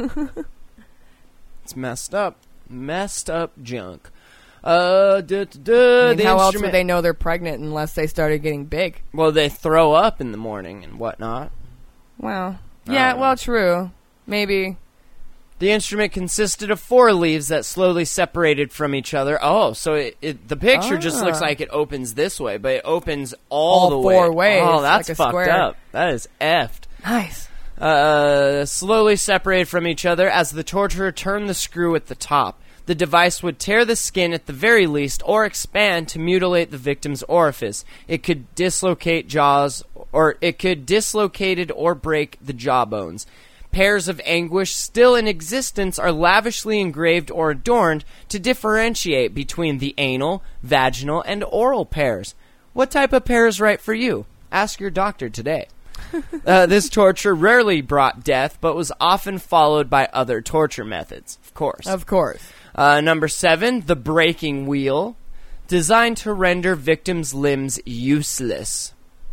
Speaker 4: It's messed up. Messed up junk. Uh, duh, duh, duh,
Speaker 5: I mean,
Speaker 4: the
Speaker 5: how else
Speaker 4: instrument-
Speaker 5: would they know they're pregnant unless they started getting big?
Speaker 4: Well, they throw up in the morning and whatnot.
Speaker 5: Well,
Speaker 4: I
Speaker 5: yeah,
Speaker 4: don't know.
Speaker 5: well, true. Maybe.
Speaker 4: The instrument consisted of four leaves that slowly separated from each other. Oh, so it, it the picture just
Speaker 5: Ah.
Speaker 4: looks like it opens this way, but it opens all,
Speaker 5: All
Speaker 4: the
Speaker 5: four
Speaker 4: way.
Speaker 5: ways,
Speaker 4: Oh, that's
Speaker 5: like a
Speaker 4: fucked
Speaker 5: square.
Speaker 4: up. That is effed.
Speaker 5: Nice.
Speaker 4: Uh, slowly separated from each other as the torturer turned the screw at the top. The device would tear the skin at the very least or expand to mutilate the victim's orifice. It could dislocate jaws, or it could dislocate it or break the jawbones. Pairs of anguish still in existence are lavishly engraved or adorned to differentiate between the anal, vaginal, and oral pairs. What type of pair is right for you? Ask your doctor today. Uh, this torture rarely brought death, but was often followed by other torture methods, of course.
Speaker 5: Of course.
Speaker 4: Uh, number seven, the breaking wheel, designed to render victims' limbs useless.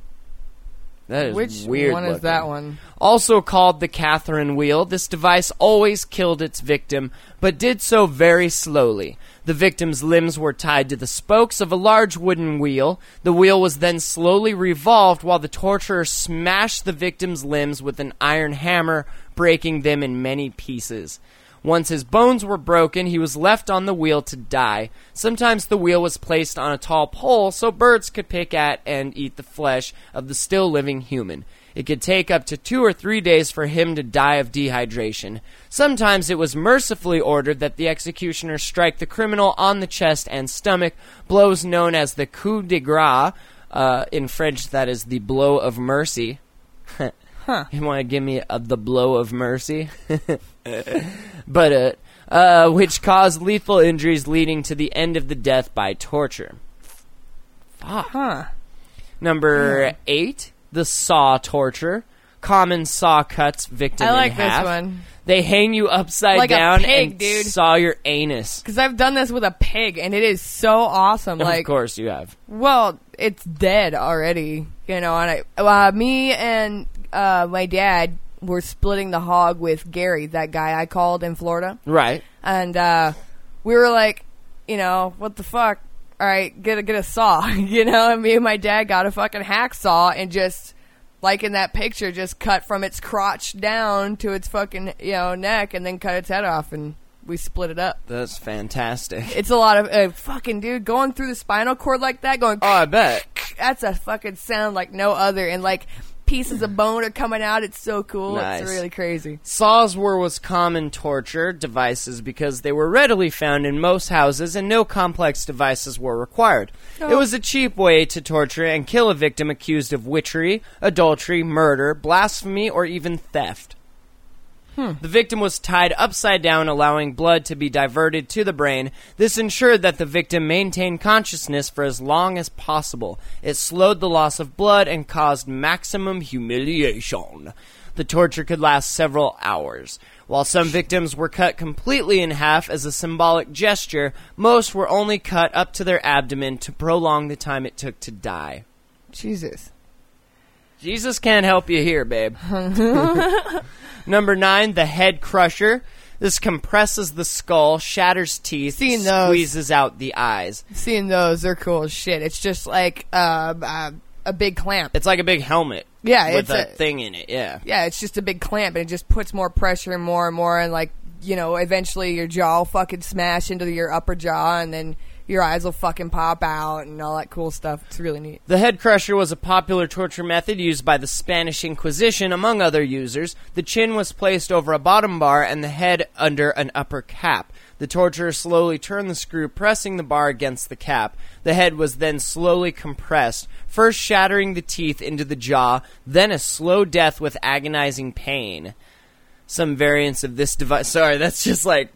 Speaker 4: That is
Speaker 5: Which
Speaker 4: weird
Speaker 5: one is
Speaker 4: looking.
Speaker 5: that one?
Speaker 4: Also called the Catherine wheel, this device always killed its victim, but did so very slowly. The victim's limbs were tied to the spokes of a large wooden wheel. The wheel was then slowly revolved while the torturer smashed the victim's limbs with an iron hammer, breaking them in many pieces. Once his bones were broken, he was left on the wheel to die. Sometimes the wheel was placed on a tall pole so birds could pick at and eat the flesh of the still living human. It could take up to two or three days for him to die of dehydration. Sometimes it was mercifully ordered that the executioner strike the criminal on the chest and stomach, blows known as the coup de grace. Uh, in French, that is the blow of mercy.
Speaker 5: Huh.
Speaker 4: You want to give me a, the blow of mercy? But, uh, uh, which caused lethal injuries leading to the end of the death by torture. Fuck.
Speaker 5: Huh.
Speaker 4: Number
Speaker 5: Yeah.
Speaker 4: eight, the saw torture. Common saw cuts victim
Speaker 5: I like
Speaker 4: in
Speaker 5: this
Speaker 4: half.
Speaker 5: one.
Speaker 4: They hang you upside
Speaker 5: Like a
Speaker 4: down
Speaker 5: pig,
Speaker 4: and
Speaker 5: dude.
Speaker 4: saw your anus.
Speaker 5: Because I've done this with a pig, and it is so awesome.
Speaker 4: Of
Speaker 5: Like,
Speaker 4: course you have.
Speaker 5: well, it's dead already, you know. And I, uh, me and uh, my dad were splitting the hog with Gary, that guy I called in Florida,
Speaker 4: Right.
Speaker 5: and uh, we were like, you know, what the fuck? All right, get a get a saw, you know. And me and my dad got a fucking hacksaw and just, like in that picture, just cut from its crotch down to its fucking, you know, neck, and then cut its head off, and we split it up.
Speaker 4: That's fantastic.
Speaker 5: It's a lot of uh, fucking dude going through the spinal cord like that, going.
Speaker 4: Oh, I bet.
Speaker 5: That's a fucking sound like no other, and like pieces of bone are coming out. It's so cool.
Speaker 4: Nice.
Speaker 5: It's really crazy.
Speaker 4: Saws were was common torture devices because they were readily found in most houses and no complex devices were required.
Speaker 5: Oh.
Speaker 4: It was a cheap way to torture and kill a victim accused of witchery, adultery, murder, blasphemy, or even theft. The victim was tied upside down, allowing blood to be diverted to the brain. This ensured that the victim maintained consciousness for as long as possible. It slowed the loss of blood and caused maximum humiliation. The torture could last several hours. While some victims were cut completely in half as a symbolic gesture, most were only cut up to their abdomen to prolong the time it took to die.
Speaker 5: Jesus.
Speaker 4: Jesus can't help you here, babe. Number nine, the head crusher. This compresses the skull, shatters teeth,
Speaker 5: Seen those.
Speaker 4: squeezes out the eyes.
Speaker 5: Seeing those, they're cool as shit. It's just like uh, uh, a big clamp.
Speaker 4: It's like a big helmet.
Speaker 5: Yeah,
Speaker 4: with
Speaker 5: it's
Speaker 4: a,
Speaker 5: a-
Speaker 4: thing in it. Yeah.
Speaker 5: Yeah, it's just a big clamp, and it just puts more pressure and more and more, and like, you know, eventually your jaw will fucking smash into your upper jaw, and then your eyes will fucking pop out and all that cool stuff. It's really neat.
Speaker 4: The head crusher was a popular torture method used by the Spanish Inquisition, among other users. The chin was placed over a bottom bar and the head under an upper cap. The torturer slowly turned the screw, pressing the bar against the cap. The head was then slowly compressed, first shattering the teeth into the jaw, then a slow death with agonizing pain. Some variants of this device... Sorry, that's just like...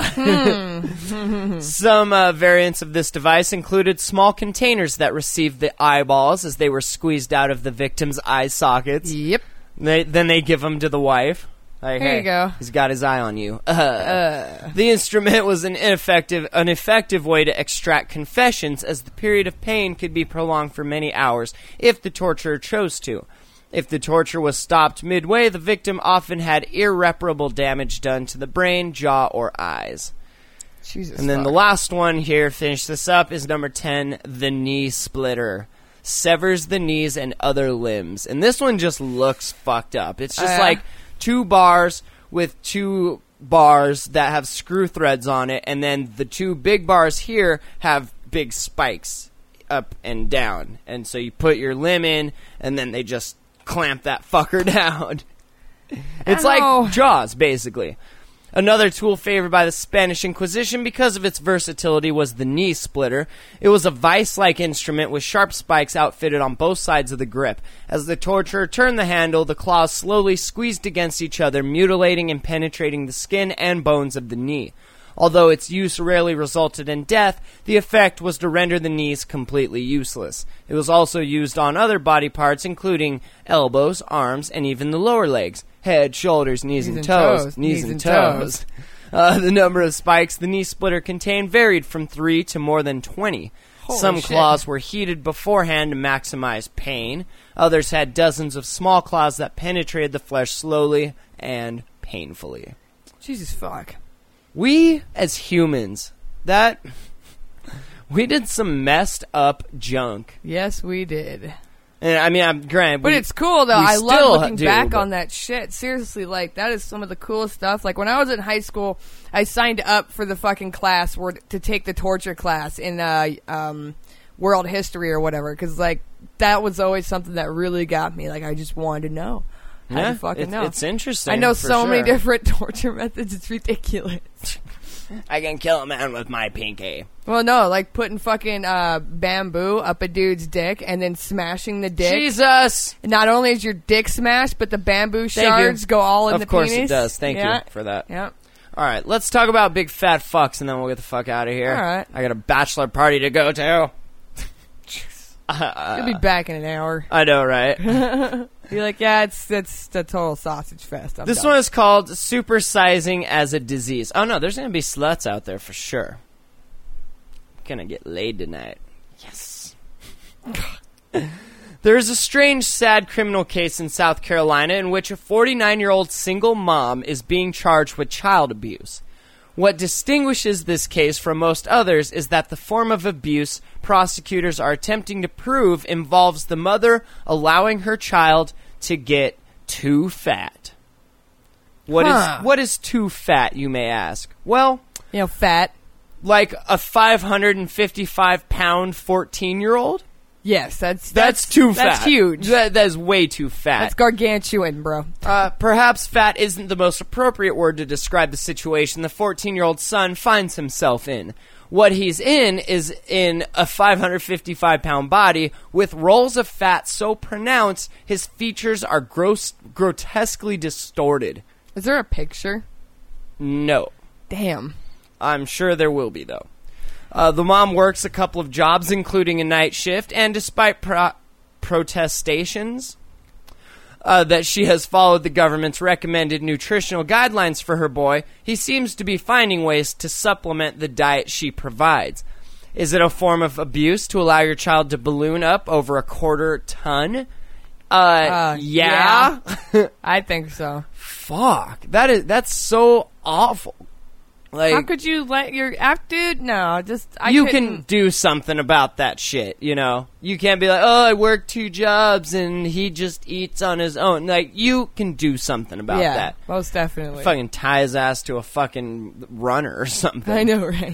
Speaker 4: Mm-hmm. Some uh, variants of this device included small containers that received the eyeballs as they were squeezed out of the victim's eye sockets.
Speaker 5: Yep.
Speaker 4: They, then they give them to the wife. Like,
Speaker 5: Here
Speaker 4: hey,
Speaker 5: you go.
Speaker 4: He's got his eye on you. Uh.
Speaker 5: Uh.
Speaker 4: The instrument was an ineffective, an effective way to extract confessions, as the period of pain could be prolonged for many hours if the torturer chose to. If the torture was stopped midway, the victim often had irreparable damage done to the brain, jaw, or eyes.
Speaker 5: Jesus.
Speaker 4: And then
Speaker 5: fuck.
Speaker 4: the last one here, finish this up, is number ten, the knee splitter. Severs the knees and other limbs. And this one just looks fucked up. It's just
Speaker 5: Uh,
Speaker 4: like two bars with two bars that have screw threads on it, and then the two big bars here have big spikes up and down. And so you put your limb in, and then they just clamp that fucker down. It's like
Speaker 5: Ow.
Speaker 4: Jaws, basically. Another tool favored by the Spanish Inquisition because of its versatility was the knee splitter. It was a vice-like instrument with sharp spikes outfitted on both sides of the grip. As the torturer turned the handle, the claws slowly squeezed against each other, mutilating and penetrating the skin and bones of the knee. Although its use rarely resulted in death, the effect was to render the knees completely useless. It was also used on other body parts, including elbows, arms, and even the lower legs. Head, shoulders, knees,
Speaker 5: Knees
Speaker 4: and,
Speaker 5: and
Speaker 4: toes.
Speaker 5: toes.
Speaker 4: Knees,
Speaker 5: Knees
Speaker 4: and
Speaker 5: and
Speaker 4: toes.
Speaker 5: toes.
Speaker 4: Uh, the number of spikes the knee splitter contained varied from three to more than twenty.
Speaker 5: Holy
Speaker 4: Some
Speaker 5: shit.
Speaker 4: claws were heated beforehand to maximize pain. Others had dozens of small claws that penetrated the flesh slowly and painfully.
Speaker 5: Jesus fuck.
Speaker 4: We, as humans, that... we did some messed up junk.
Speaker 5: Yes, we did.
Speaker 4: And I mean, I'm granted,
Speaker 5: But
Speaker 4: we-
Speaker 5: it's cool, though.
Speaker 4: we
Speaker 5: I
Speaker 4: still
Speaker 5: love looking
Speaker 4: do,
Speaker 5: back
Speaker 4: but-
Speaker 5: on that shit. Seriously, like, that is some of the coolest stuff. Like, when I was in high school, I signed up for the fucking class where, to take the torture class in uh, um, world history or whatever. Because, like, that was always something that really got me. Like, I just wanted to know. How
Speaker 4: Yeah,
Speaker 5: to fucking
Speaker 4: it's,
Speaker 5: know.
Speaker 4: it's interesting.
Speaker 5: I know
Speaker 4: for
Speaker 5: so many
Speaker 4: sure.
Speaker 5: different torture methods. It's ridiculous.
Speaker 4: I can kill a man with my pinky.
Speaker 5: Well, no, like putting fucking uh, bamboo up a dude's dick and then smashing the dick.
Speaker 4: Jesus!
Speaker 5: Not only is your dick smashed, but the bamboo
Speaker 4: Thank
Speaker 5: shards
Speaker 4: you.
Speaker 5: go all in
Speaker 4: Of
Speaker 5: the
Speaker 4: course
Speaker 5: penis.
Speaker 4: it does. Thank
Speaker 5: Yeah.
Speaker 4: you for that.
Speaker 5: Yeah.
Speaker 4: All right, let's talk about big fat fucks, and then we'll get the fuck out of here.
Speaker 5: All right.
Speaker 4: I got a bachelor party to go to.
Speaker 5: You'll be back in an hour.
Speaker 4: I know, right?
Speaker 5: You're like, yeah, it's it's the total sausage fest. I'm
Speaker 4: This
Speaker 5: done.
Speaker 4: one is called Supersizing as a Disease. Oh, no, there's going to be sluts out there for sure. Gonna get laid tonight. Yes. There is a strange, sad criminal case in South Carolina in which a forty-nine-year-old single mom is being charged with child abuse. What distinguishes this case from most others is that the form of abuse prosecutors are attempting to prove involves the mother allowing her child to get too fat. What
Speaker 5: Huh.
Speaker 4: is what is too fat, you may ask? Well,
Speaker 5: you know, fat.
Speaker 4: like a five hundred fifty-five pound fourteen-year-old?
Speaker 5: Yes, that's
Speaker 4: That's, too fat.
Speaker 5: That's huge.
Speaker 4: That, that is way too fat.
Speaker 5: That's gargantuan, bro.
Speaker 4: Uh, perhaps fat isn't the most appropriate word to describe the situation the fourteen-year-old son finds himself in. What he's in is in a five hundred fifty-five pound body with rolls of fat so pronounced his features are gross, grotesquely distorted.
Speaker 5: Is there a picture?
Speaker 4: No.
Speaker 5: Damn.
Speaker 4: I'm sure there will be, though. Uh, the mom works a couple of jobs, including a night shift, and despite pro- protestations uh, that she has followed the government's recommended nutritional guidelines for her boy, he seems to be finding ways to supplement the diet she provides. Is it a form of abuse to allow your child to balloon up over a quarter ton? Uh,
Speaker 5: Uh,
Speaker 4: yeah.
Speaker 5: I think so.
Speaker 4: Fuck. That is, that's so awful. Like,
Speaker 5: How could you let your app, dude? No, just I
Speaker 4: you
Speaker 5: couldn't.
Speaker 4: can do something about that shit, you know? You can't be like, oh, I work two jobs and he just eats on his own. Like, you can do something about
Speaker 5: yeah,
Speaker 4: that.
Speaker 5: most definitely.
Speaker 4: Fucking tie his ass to a fucking runner or something.
Speaker 5: I know, right?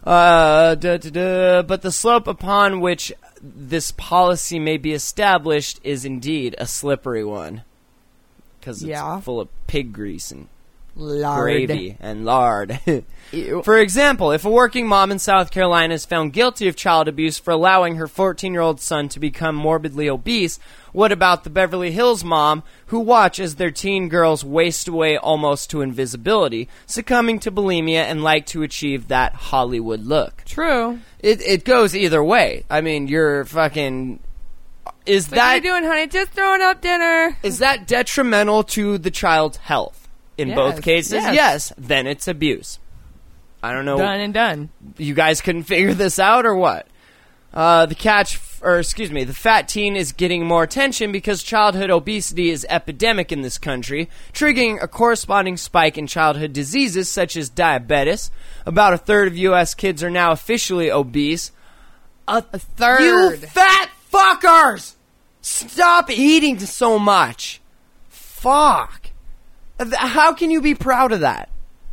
Speaker 4: Uh, da, da, da, but the slope upon which this policy may be established is indeed a slippery one. Because it's
Speaker 5: Yeah.
Speaker 4: full of pig grease and
Speaker 5: Lard.
Speaker 4: gravy and lard.
Speaker 5: Ew.
Speaker 4: For example, if a working mom in South Carolina is found guilty of child abuse for allowing her fourteen-year-old son to become morbidly obese, what about the Beverly Hills mom who watch as their teen girls waste away almost to invisibility, succumbing to bulimia and like to achieve that Hollywood look?
Speaker 5: True.
Speaker 4: It it goes either way. I mean, you're fucking... Is
Speaker 5: What
Speaker 4: that
Speaker 5: are you doing, honey? Just throwing up dinner.
Speaker 4: is that detrimental to the child's health? In
Speaker 5: Yes,
Speaker 4: both cases,
Speaker 5: yes.
Speaker 4: yes. Then it's abuse. I don't know.
Speaker 5: Done and done.
Speaker 4: You guys couldn't figure this out or what? Uh, the catch, or excuse me, the fat teen is getting more attention because childhood obesity is epidemic in this country, triggering a corresponding spike in childhood diseases such as diabetes. About a third of U S kids are now officially obese. A,
Speaker 5: A third.
Speaker 4: You fat fuckers! Stop eating so much. Fuck. How can you be proud of that?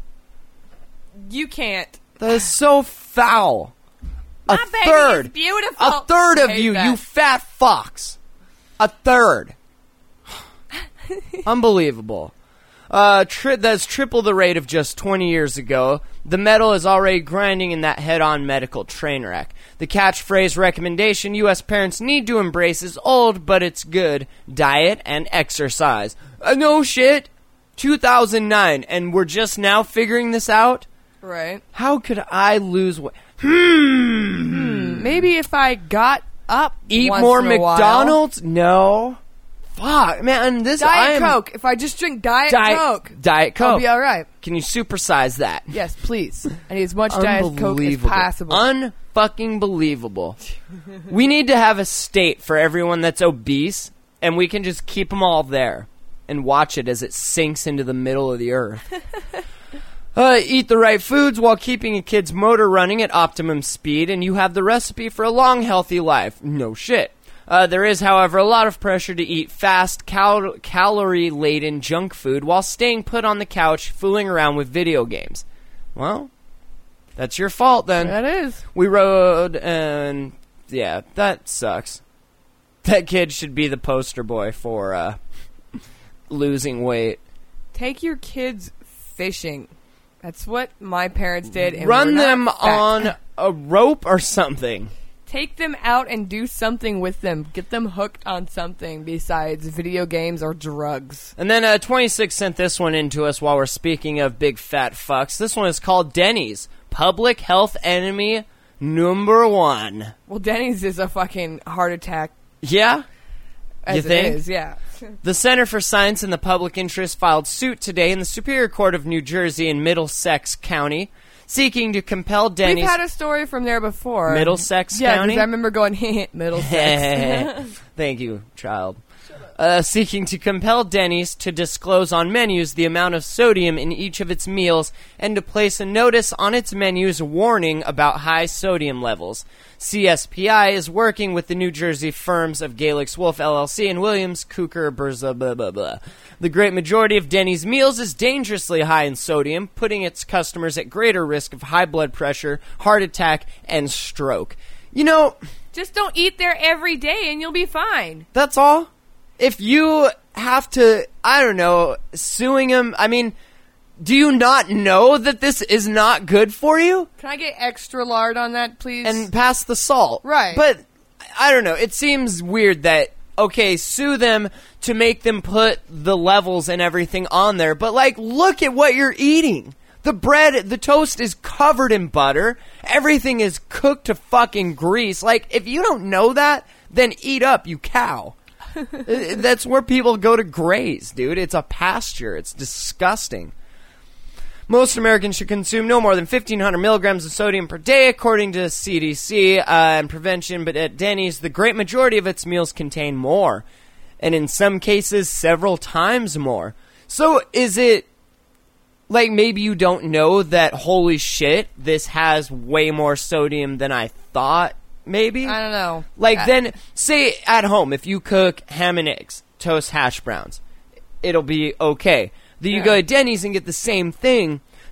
Speaker 5: You can't.
Speaker 4: That is so foul. A
Speaker 5: My baby
Speaker 4: third.
Speaker 5: is beautiful.
Speaker 4: A third of
Speaker 5: Hate
Speaker 4: you,
Speaker 5: that.
Speaker 4: you fat fucks. A third. Unbelievable. Uh, tri- that's triple the rate of just twenty years ago. The metal is already grinding in that head-on medical train wreck. The catchphrase recommendation U S parents need to embrace is old, but it's good. Diet and exercise. Uh, no shit. two thousand nine, and we're just now figuring this out?
Speaker 5: Right.
Speaker 4: How could I lose weight? Hmm.
Speaker 5: Maybe if I got up
Speaker 4: Eat
Speaker 5: once
Speaker 4: more
Speaker 5: in a while.
Speaker 4: McDonald's? No. Fuck, man. This I
Speaker 5: Diet
Speaker 4: am,
Speaker 5: Coke. If I just drink Diet
Speaker 4: Diet
Speaker 5: Coke,
Speaker 4: Diet Coke.
Speaker 5: I'll be all right.
Speaker 4: Can you supersize that?
Speaker 5: Yes, please. I need as much Diet Coke as
Speaker 4: Unbelievable.
Speaker 5: possible.
Speaker 4: Unfucking believable. We need to have a state for everyone that's obese, and we can just keep them all there and watch it as it sinks into the middle of the earth. Uh, eat the right foods while keeping a kid's motor running at optimum speed, and you have the recipe for a long, healthy life. No shit. Uh, there is, however, a lot of pressure to eat fast, cal- calorie-laden junk food while staying put on the couch, fooling around with video games. Well, that's your fault then.
Speaker 5: That is.
Speaker 4: We rode, and yeah, that sucks. That kid should be the poster boy for uh, losing weight.
Speaker 5: Take your kids fishing. That's what my parents did. And
Speaker 4: Run
Speaker 5: we're not
Speaker 4: them
Speaker 5: fat.
Speaker 4: on a rope or something.
Speaker 5: Take them out and do something with them. Get them hooked on something besides video games or drugs.
Speaker 4: And then uh, twenty-six sent this one in to us while we're speaking of big fat fucks. This one is called Denny's. Public health enemy number one.
Speaker 5: Well, Denny's is a fucking heart attack.
Speaker 4: Yeah?
Speaker 5: As
Speaker 4: You think?
Speaker 5: It is, yeah.
Speaker 4: The Center for Science and the Public Interest filed suit today in the Superior Court of New Jersey in Middlesex County, seeking to compel Denny's...
Speaker 5: We've had a story from there before.
Speaker 4: Middlesex
Speaker 5: yeah,
Speaker 4: County?
Speaker 5: I remember going, Middlesex.
Speaker 4: Thank you, child. Uh, seeking to compel Denny's to disclose on menus the amount of sodium in each of its meals and to place a notice on its menus warning about high sodium levels. C S P I is working with the New Jersey firms of Galix Wolf L L C and Williams Cooker Burza blah blah blah. The great majority of Denny's meals is dangerously high in sodium, putting its customers at greater risk of high blood pressure, heart attack, and stroke. You know,
Speaker 5: Just don't eat there every day and you'll be fine.
Speaker 4: that's all. If you have to, I don't know, suing him, I mean, do you not know that this is not good for you?
Speaker 5: Can I get extra lard on that, please?
Speaker 4: And pass the salt.
Speaker 5: Right.
Speaker 4: But, I don't know, it seems weird that, okay, sue them to make them put the levels and everything on there, but, like, look at what you're eating. The bread, the toast is covered in butter. Everything is cooked to fucking grease. Like, if you don't know that, then eat up, you cow. That's where people go to graze, dude. It's a pasture. It's disgusting. Most Americans should consume no more than fifteen hundred milligrams of sodium per day, according to C D C uh, and prevention. But at Denny's, the great majority of its meals contain more, and in some cases, several times more. So is it like maybe you don't know that, holy shit, this has way more sodium than I thought? Maybe?
Speaker 5: I don't know.
Speaker 4: Like,
Speaker 5: I-
Speaker 4: then, say at home, if you cook ham and eggs, toast hash browns, it'll be okay. Then you
Speaker 5: Yeah.
Speaker 4: go to Denny's and get the same thing.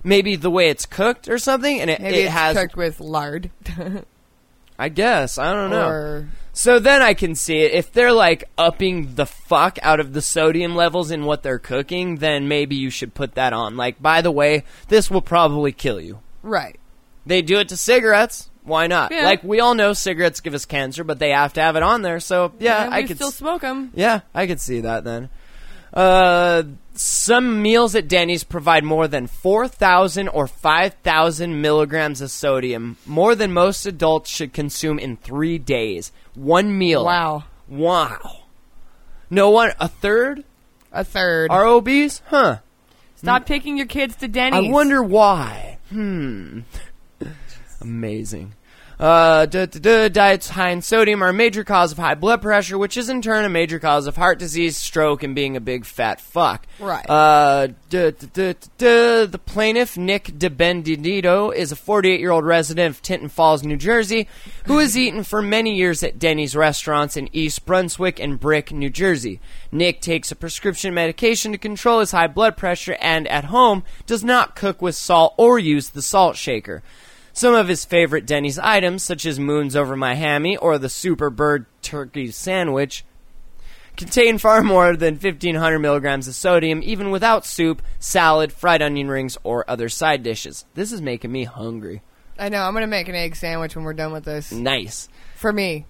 Speaker 4: maybe the way it's cooked or something, and it,
Speaker 5: Maybe
Speaker 4: it
Speaker 5: it's
Speaker 4: has.
Speaker 5: cooked with lard.
Speaker 4: I guess I don't know.
Speaker 5: Or
Speaker 4: So then I can see it. If they're like upping the fuck out of the sodium levels in what they're cooking, then maybe you should put that on. Like, by the way, this will probably kill you.
Speaker 5: right.
Speaker 4: They do it to cigarettes. Why not?
Speaker 5: Yeah.
Speaker 4: Like, we all know cigarettes give us cancer, but they have to have it on there. So yeah,
Speaker 5: And
Speaker 4: I
Speaker 5: we
Speaker 4: could
Speaker 5: still
Speaker 4: s-
Speaker 5: smoke them.
Speaker 4: Yeah, I could see that then. Uh, some meals at Denny's provide more than four thousand or five thousand milligrams of sodium, more than most adults should consume in three days. One meal.
Speaker 5: Wow.
Speaker 4: Wow. No one, a third
Speaker 5: A third.
Speaker 4: are obese? Huh.
Speaker 5: Stop taking your kids to Denny's.
Speaker 4: I wonder why. Hmm. Amazing. Uh, duh, duh, duh, diets high in sodium are a major cause of high blood pressure, which is in turn a major cause of heart disease, stroke, and being a big fat fuck.
Speaker 5: Right.
Speaker 4: Uh, duh, duh, duh, duh, duh. The plaintiff, Nick DeBenedito, is a forty-eight-year-old resident of Tinton Falls, New Jersey, who has eaten for many years at Denny's restaurants in East Brunswick and Brick, New Jersey. Nick takes a prescription medication to control his high blood pressure and, at home, does not cook with salt or use the salt shaker. Some of his favorite Denny's items, such as Moons Over My Hammy or the Super Bird Turkey Sandwich, contain far more than fifteen hundred milligrams of sodium, even without soup, salad, fried onion rings, or other side dishes. This is making me hungry.
Speaker 5: I know. I'm going to make an egg sandwich when we're done with this.
Speaker 4: Nice.
Speaker 5: For me.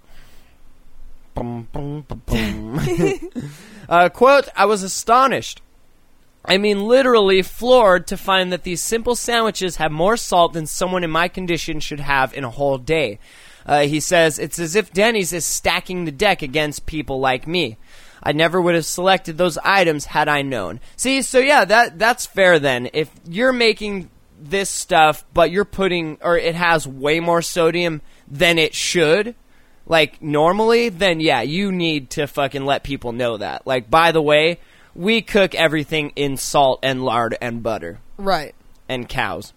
Speaker 4: Bum, bum, bum, bum. uh, quote, I was astonished. I mean, literally floored to find that these simple sandwiches have more salt than someone in my condition should have in a whole day. Uh, he says, it's as if Denny's is stacking the deck against people like me. I never would have selected those items had I known. See, so yeah, that that's fair then. If you're making this stuff, but you're putting, or it has way more sodium than it should, like normally, then yeah, you need to fucking let people know that. Like, by the way, we cook everything in salt and lard and butter.
Speaker 5: Right.
Speaker 4: And cows.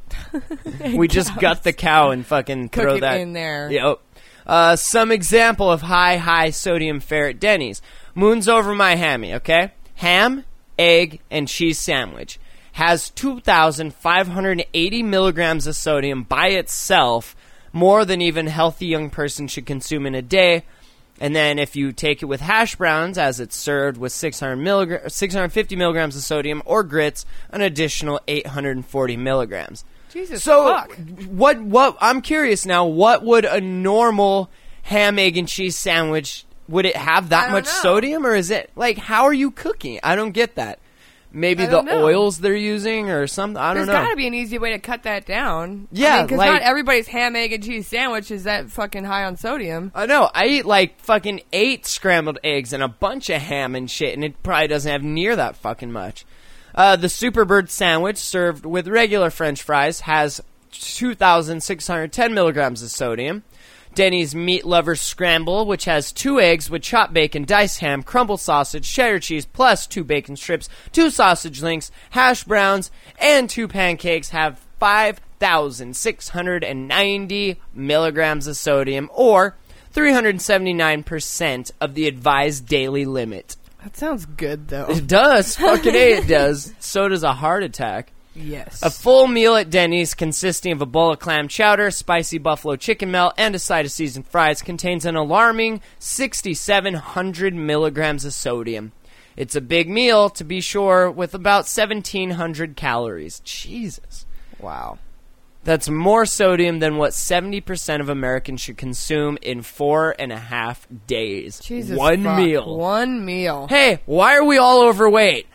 Speaker 4: We just gut the cow and fucking
Speaker 5: Cook
Speaker 4: throw
Speaker 5: it
Speaker 4: that
Speaker 5: in there.
Speaker 4: Yep. Uh, some example of high, high sodium fare at Denny's. Moons Over My Hammy, okay? Ham, egg, and cheese sandwich. Has two thousand five hundred eighty milligrams of sodium by itself, more than even a healthy young person should consume in a day. And then if you take it with hash browns, as it's served with six hundred milligra- six hundred fifty milligrams of sodium, or grits, an additional eight hundred forty milligrams.
Speaker 5: Jesus
Speaker 4: So,
Speaker 5: fuck.
Speaker 4: what, what, I'm curious now, what would a normal ham, egg, and cheese sandwich, would it have
Speaker 5: I
Speaker 4: that
Speaker 5: don't
Speaker 4: much
Speaker 5: know.
Speaker 4: sodium, or is it, like, how are you cooking it? I don't get that. Maybe
Speaker 5: I
Speaker 4: the
Speaker 5: don't know.
Speaker 4: oils they're using, or something, I don't
Speaker 5: There's
Speaker 4: know.
Speaker 5: got to be an easy way to cut that down.
Speaker 4: Yeah,
Speaker 5: because
Speaker 4: like-
Speaker 5: not everybody's ham, egg, and cheese sandwich is that fucking high on sodium.
Speaker 4: I know. I eat like fucking eight scrambled eggs and a bunch of ham and shit, and it probably doesn't have near that fucking much. Uh, the Superbird sandwich, served with regular French fries, has two thousand six hundred ten milligrams of sodium. Denny's Meat Lovers Scramble, which has two eggs with chopped bacon, diced ham, crumbled sausage, cheddar cheese, plus two bacon strips, two sausage links, hash browns, and two pancakes, have five thousand six hundred ninety milligrams of sodium, or three hundred seventy-nine percent of the advised daily limit.
Speaker 5: That sounds good, though.
Speaker 4: It does. Fucking A, it does. So does a heart attack.
Speaker 5: Yes.
Speaker 4: A full meal at Denny's, consisting of a bowl of clam chowder, spicy buffalo chicken melt, and a side of seasoned fries, contains an alarming six thousand seven hundred milligrams of sodium. It's a big meal, to be sure, with about seventeen hundred calories. Jesus.
Speaker 5: Wow.
Speaker 4: That's more sodium than what seventy percent of Americans should consume in four and a half days.
Speaker 5: Jesus
Speaker 4: One
Speaker 5: fuck.
Speaker 4: meal.
Speaker 5: One meal.
Speaker 4: Hey, why are we all overweight?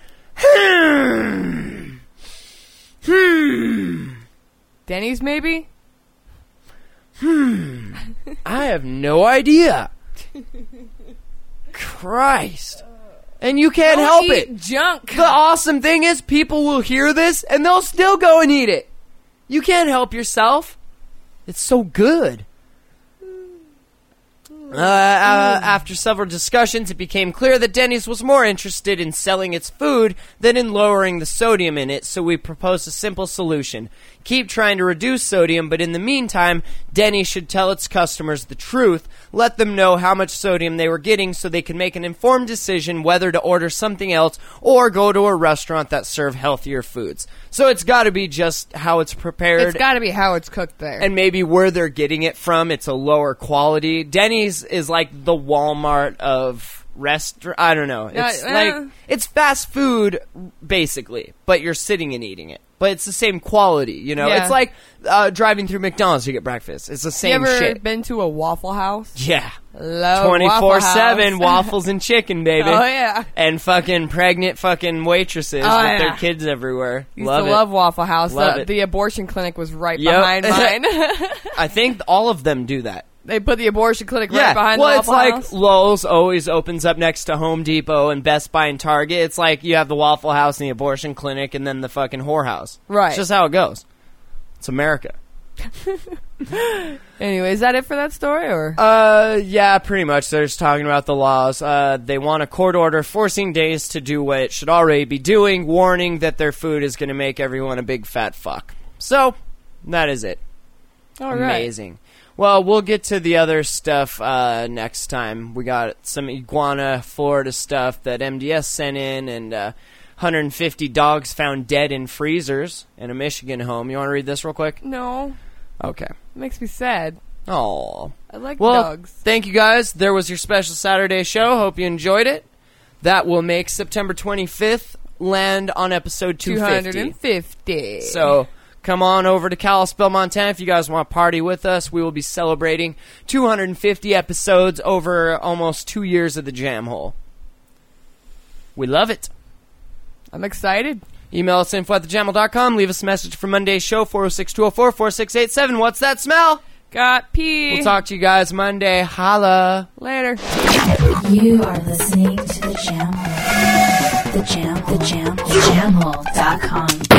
Speaker 4: Hmm. Hmm.
Speaker 5: Denny's, maybe?
Speaker 4: Hmm. I have no idea. Christ. And you can't
Speaker 5: Don't
Speaker 4: help
Speaker 5: eat
Speaker 4: it.
Speaker 5: junk.
Speaker 4: The awesome thing is people will hear this and they'll still go and eat it. You can't help yourself. It's so good. Uh, uh, after several discussions, it became clear that Denny's was more interested in selling its food than in lowering the sodium in it, so we proposed a simple solution. Keep trying to reduce sodium, but in the meantime, Denny's should tell its customers the truth, let them know how much sodium they were getting so they can make an informed decision whether to order something else or go to a restaurant that serve healthier foods. So it's got to be just how it's prepared.
Speaker 5: It's got to be how it's cooked there.
Speaker 4: And maybe where they're getting it from, it's a lower quality. Denny's is like the Walmart of restaurant. I don't know. It's
Speaker 5: Uh, uh.
Speaker 4: like it's fast food basically, but you're sitting and eating it. But it's the same quality, you know.
Speaker 5: Yeah.
Speaker 4: It's like uh, driving through McDonald's to get breakfast. It's the
Speaker 5: you
Speaker 4: same
Speaker 5: ever
Speaker 4: shit.
Speaker 5: been to a Waffle House?
Speaker 4: Yeah,
Speaker 5: Love
Speaker 4: twenty-four seven
Speaker 5: Waffle House.
Speaker 4: waffles and chicken, baby.
Speaker 5: Oh, yeah.
Speaker 4: And fucking pregnant fucking waitresses
Speaker 5: Oh,
Speaker 4: with
Speaker 5: yeah.
Speaker 4: their kids everywhere.
Speaker 5: Used
Speaker 4: love
Speaker 5: to
Speaker 4: it.
Speaker 5: love Waffle House.
Speaker 4: Love
Speaker 5: the,
Speaker 4: it.
Speaker 5: the abortion clinic was right
Speaker 4: Yep.
Speaker 5: behind mine.
Speaker 4: I think all of them do that.
Speaker 5: They put the abortion clinic
Speaker 4: Yeah,
Speaker 5: right behind
Speaker 4: well,
Speaker 5: the
Speaker 4: it's
Speaker 5: Waffle
Speaker 4: like
Speaker 5: House.
Speaker 4: Lowe's always opens up next to Home Depot and Best Buy and Target. It's like you have the Waffle House and the abortion clinic and then the fucking whorehouse.
Speaker 5: Right.
Speaker 4: It's just how it goes. It's America.
Speaker 5: Anyway, is that it for that story, or?
Speaker 4: Uh, yeah, pretty much. They're just talking about the laws. Uh, they want a court order forcing Days to do what it should already be doing, warning that their food is going to make everyone a big fat fuck. So, that is it.
Speaker 5: All right.
Speaker 4: Amazing. Well, we'll get to the other stuff uh, next time. We got some iguana, Florida stuff that M D S sent in, and uh, one hundred fifty dogs found dead in freezers in a Michigan home. You want to read this real quick?
Speaker 5: No.
Speaker 4: Okay.
Speaker 5: Makes me sad.
Speaker 4: Oh.
Speaker 5: I like
Speaker 4: Well,
Speaker 5: dogs.
Speaker 4: thank you guys. There was your special Saturday show. Hope you enjoyed it. That will make September twenty-fifth land on episode two
Speaker 5: two
Speaker 4: fifty.
Speaker 5: hundred fifty.
Speaker 4: So come on over to Kalispell, Montana. If you guys want to party with us, we will be celebrating two hundred fifty episodes over almost two years of the Jam Hole. We love it.
Speaker 5: I'm excited.
Speaker 4: Email us info at the jam hole dot com. Leave us a message for Monday's show, four oh six, two oh four, four six eight seven. What's that smell?
Speaker 5: Got pee.
Speaker 4: We'll talk to you guys Monday. Holla.
Speaker 5: Later.
Speaker 6: You are listening to the Jam Hole. The Jam, the Jam, jam hole dot com.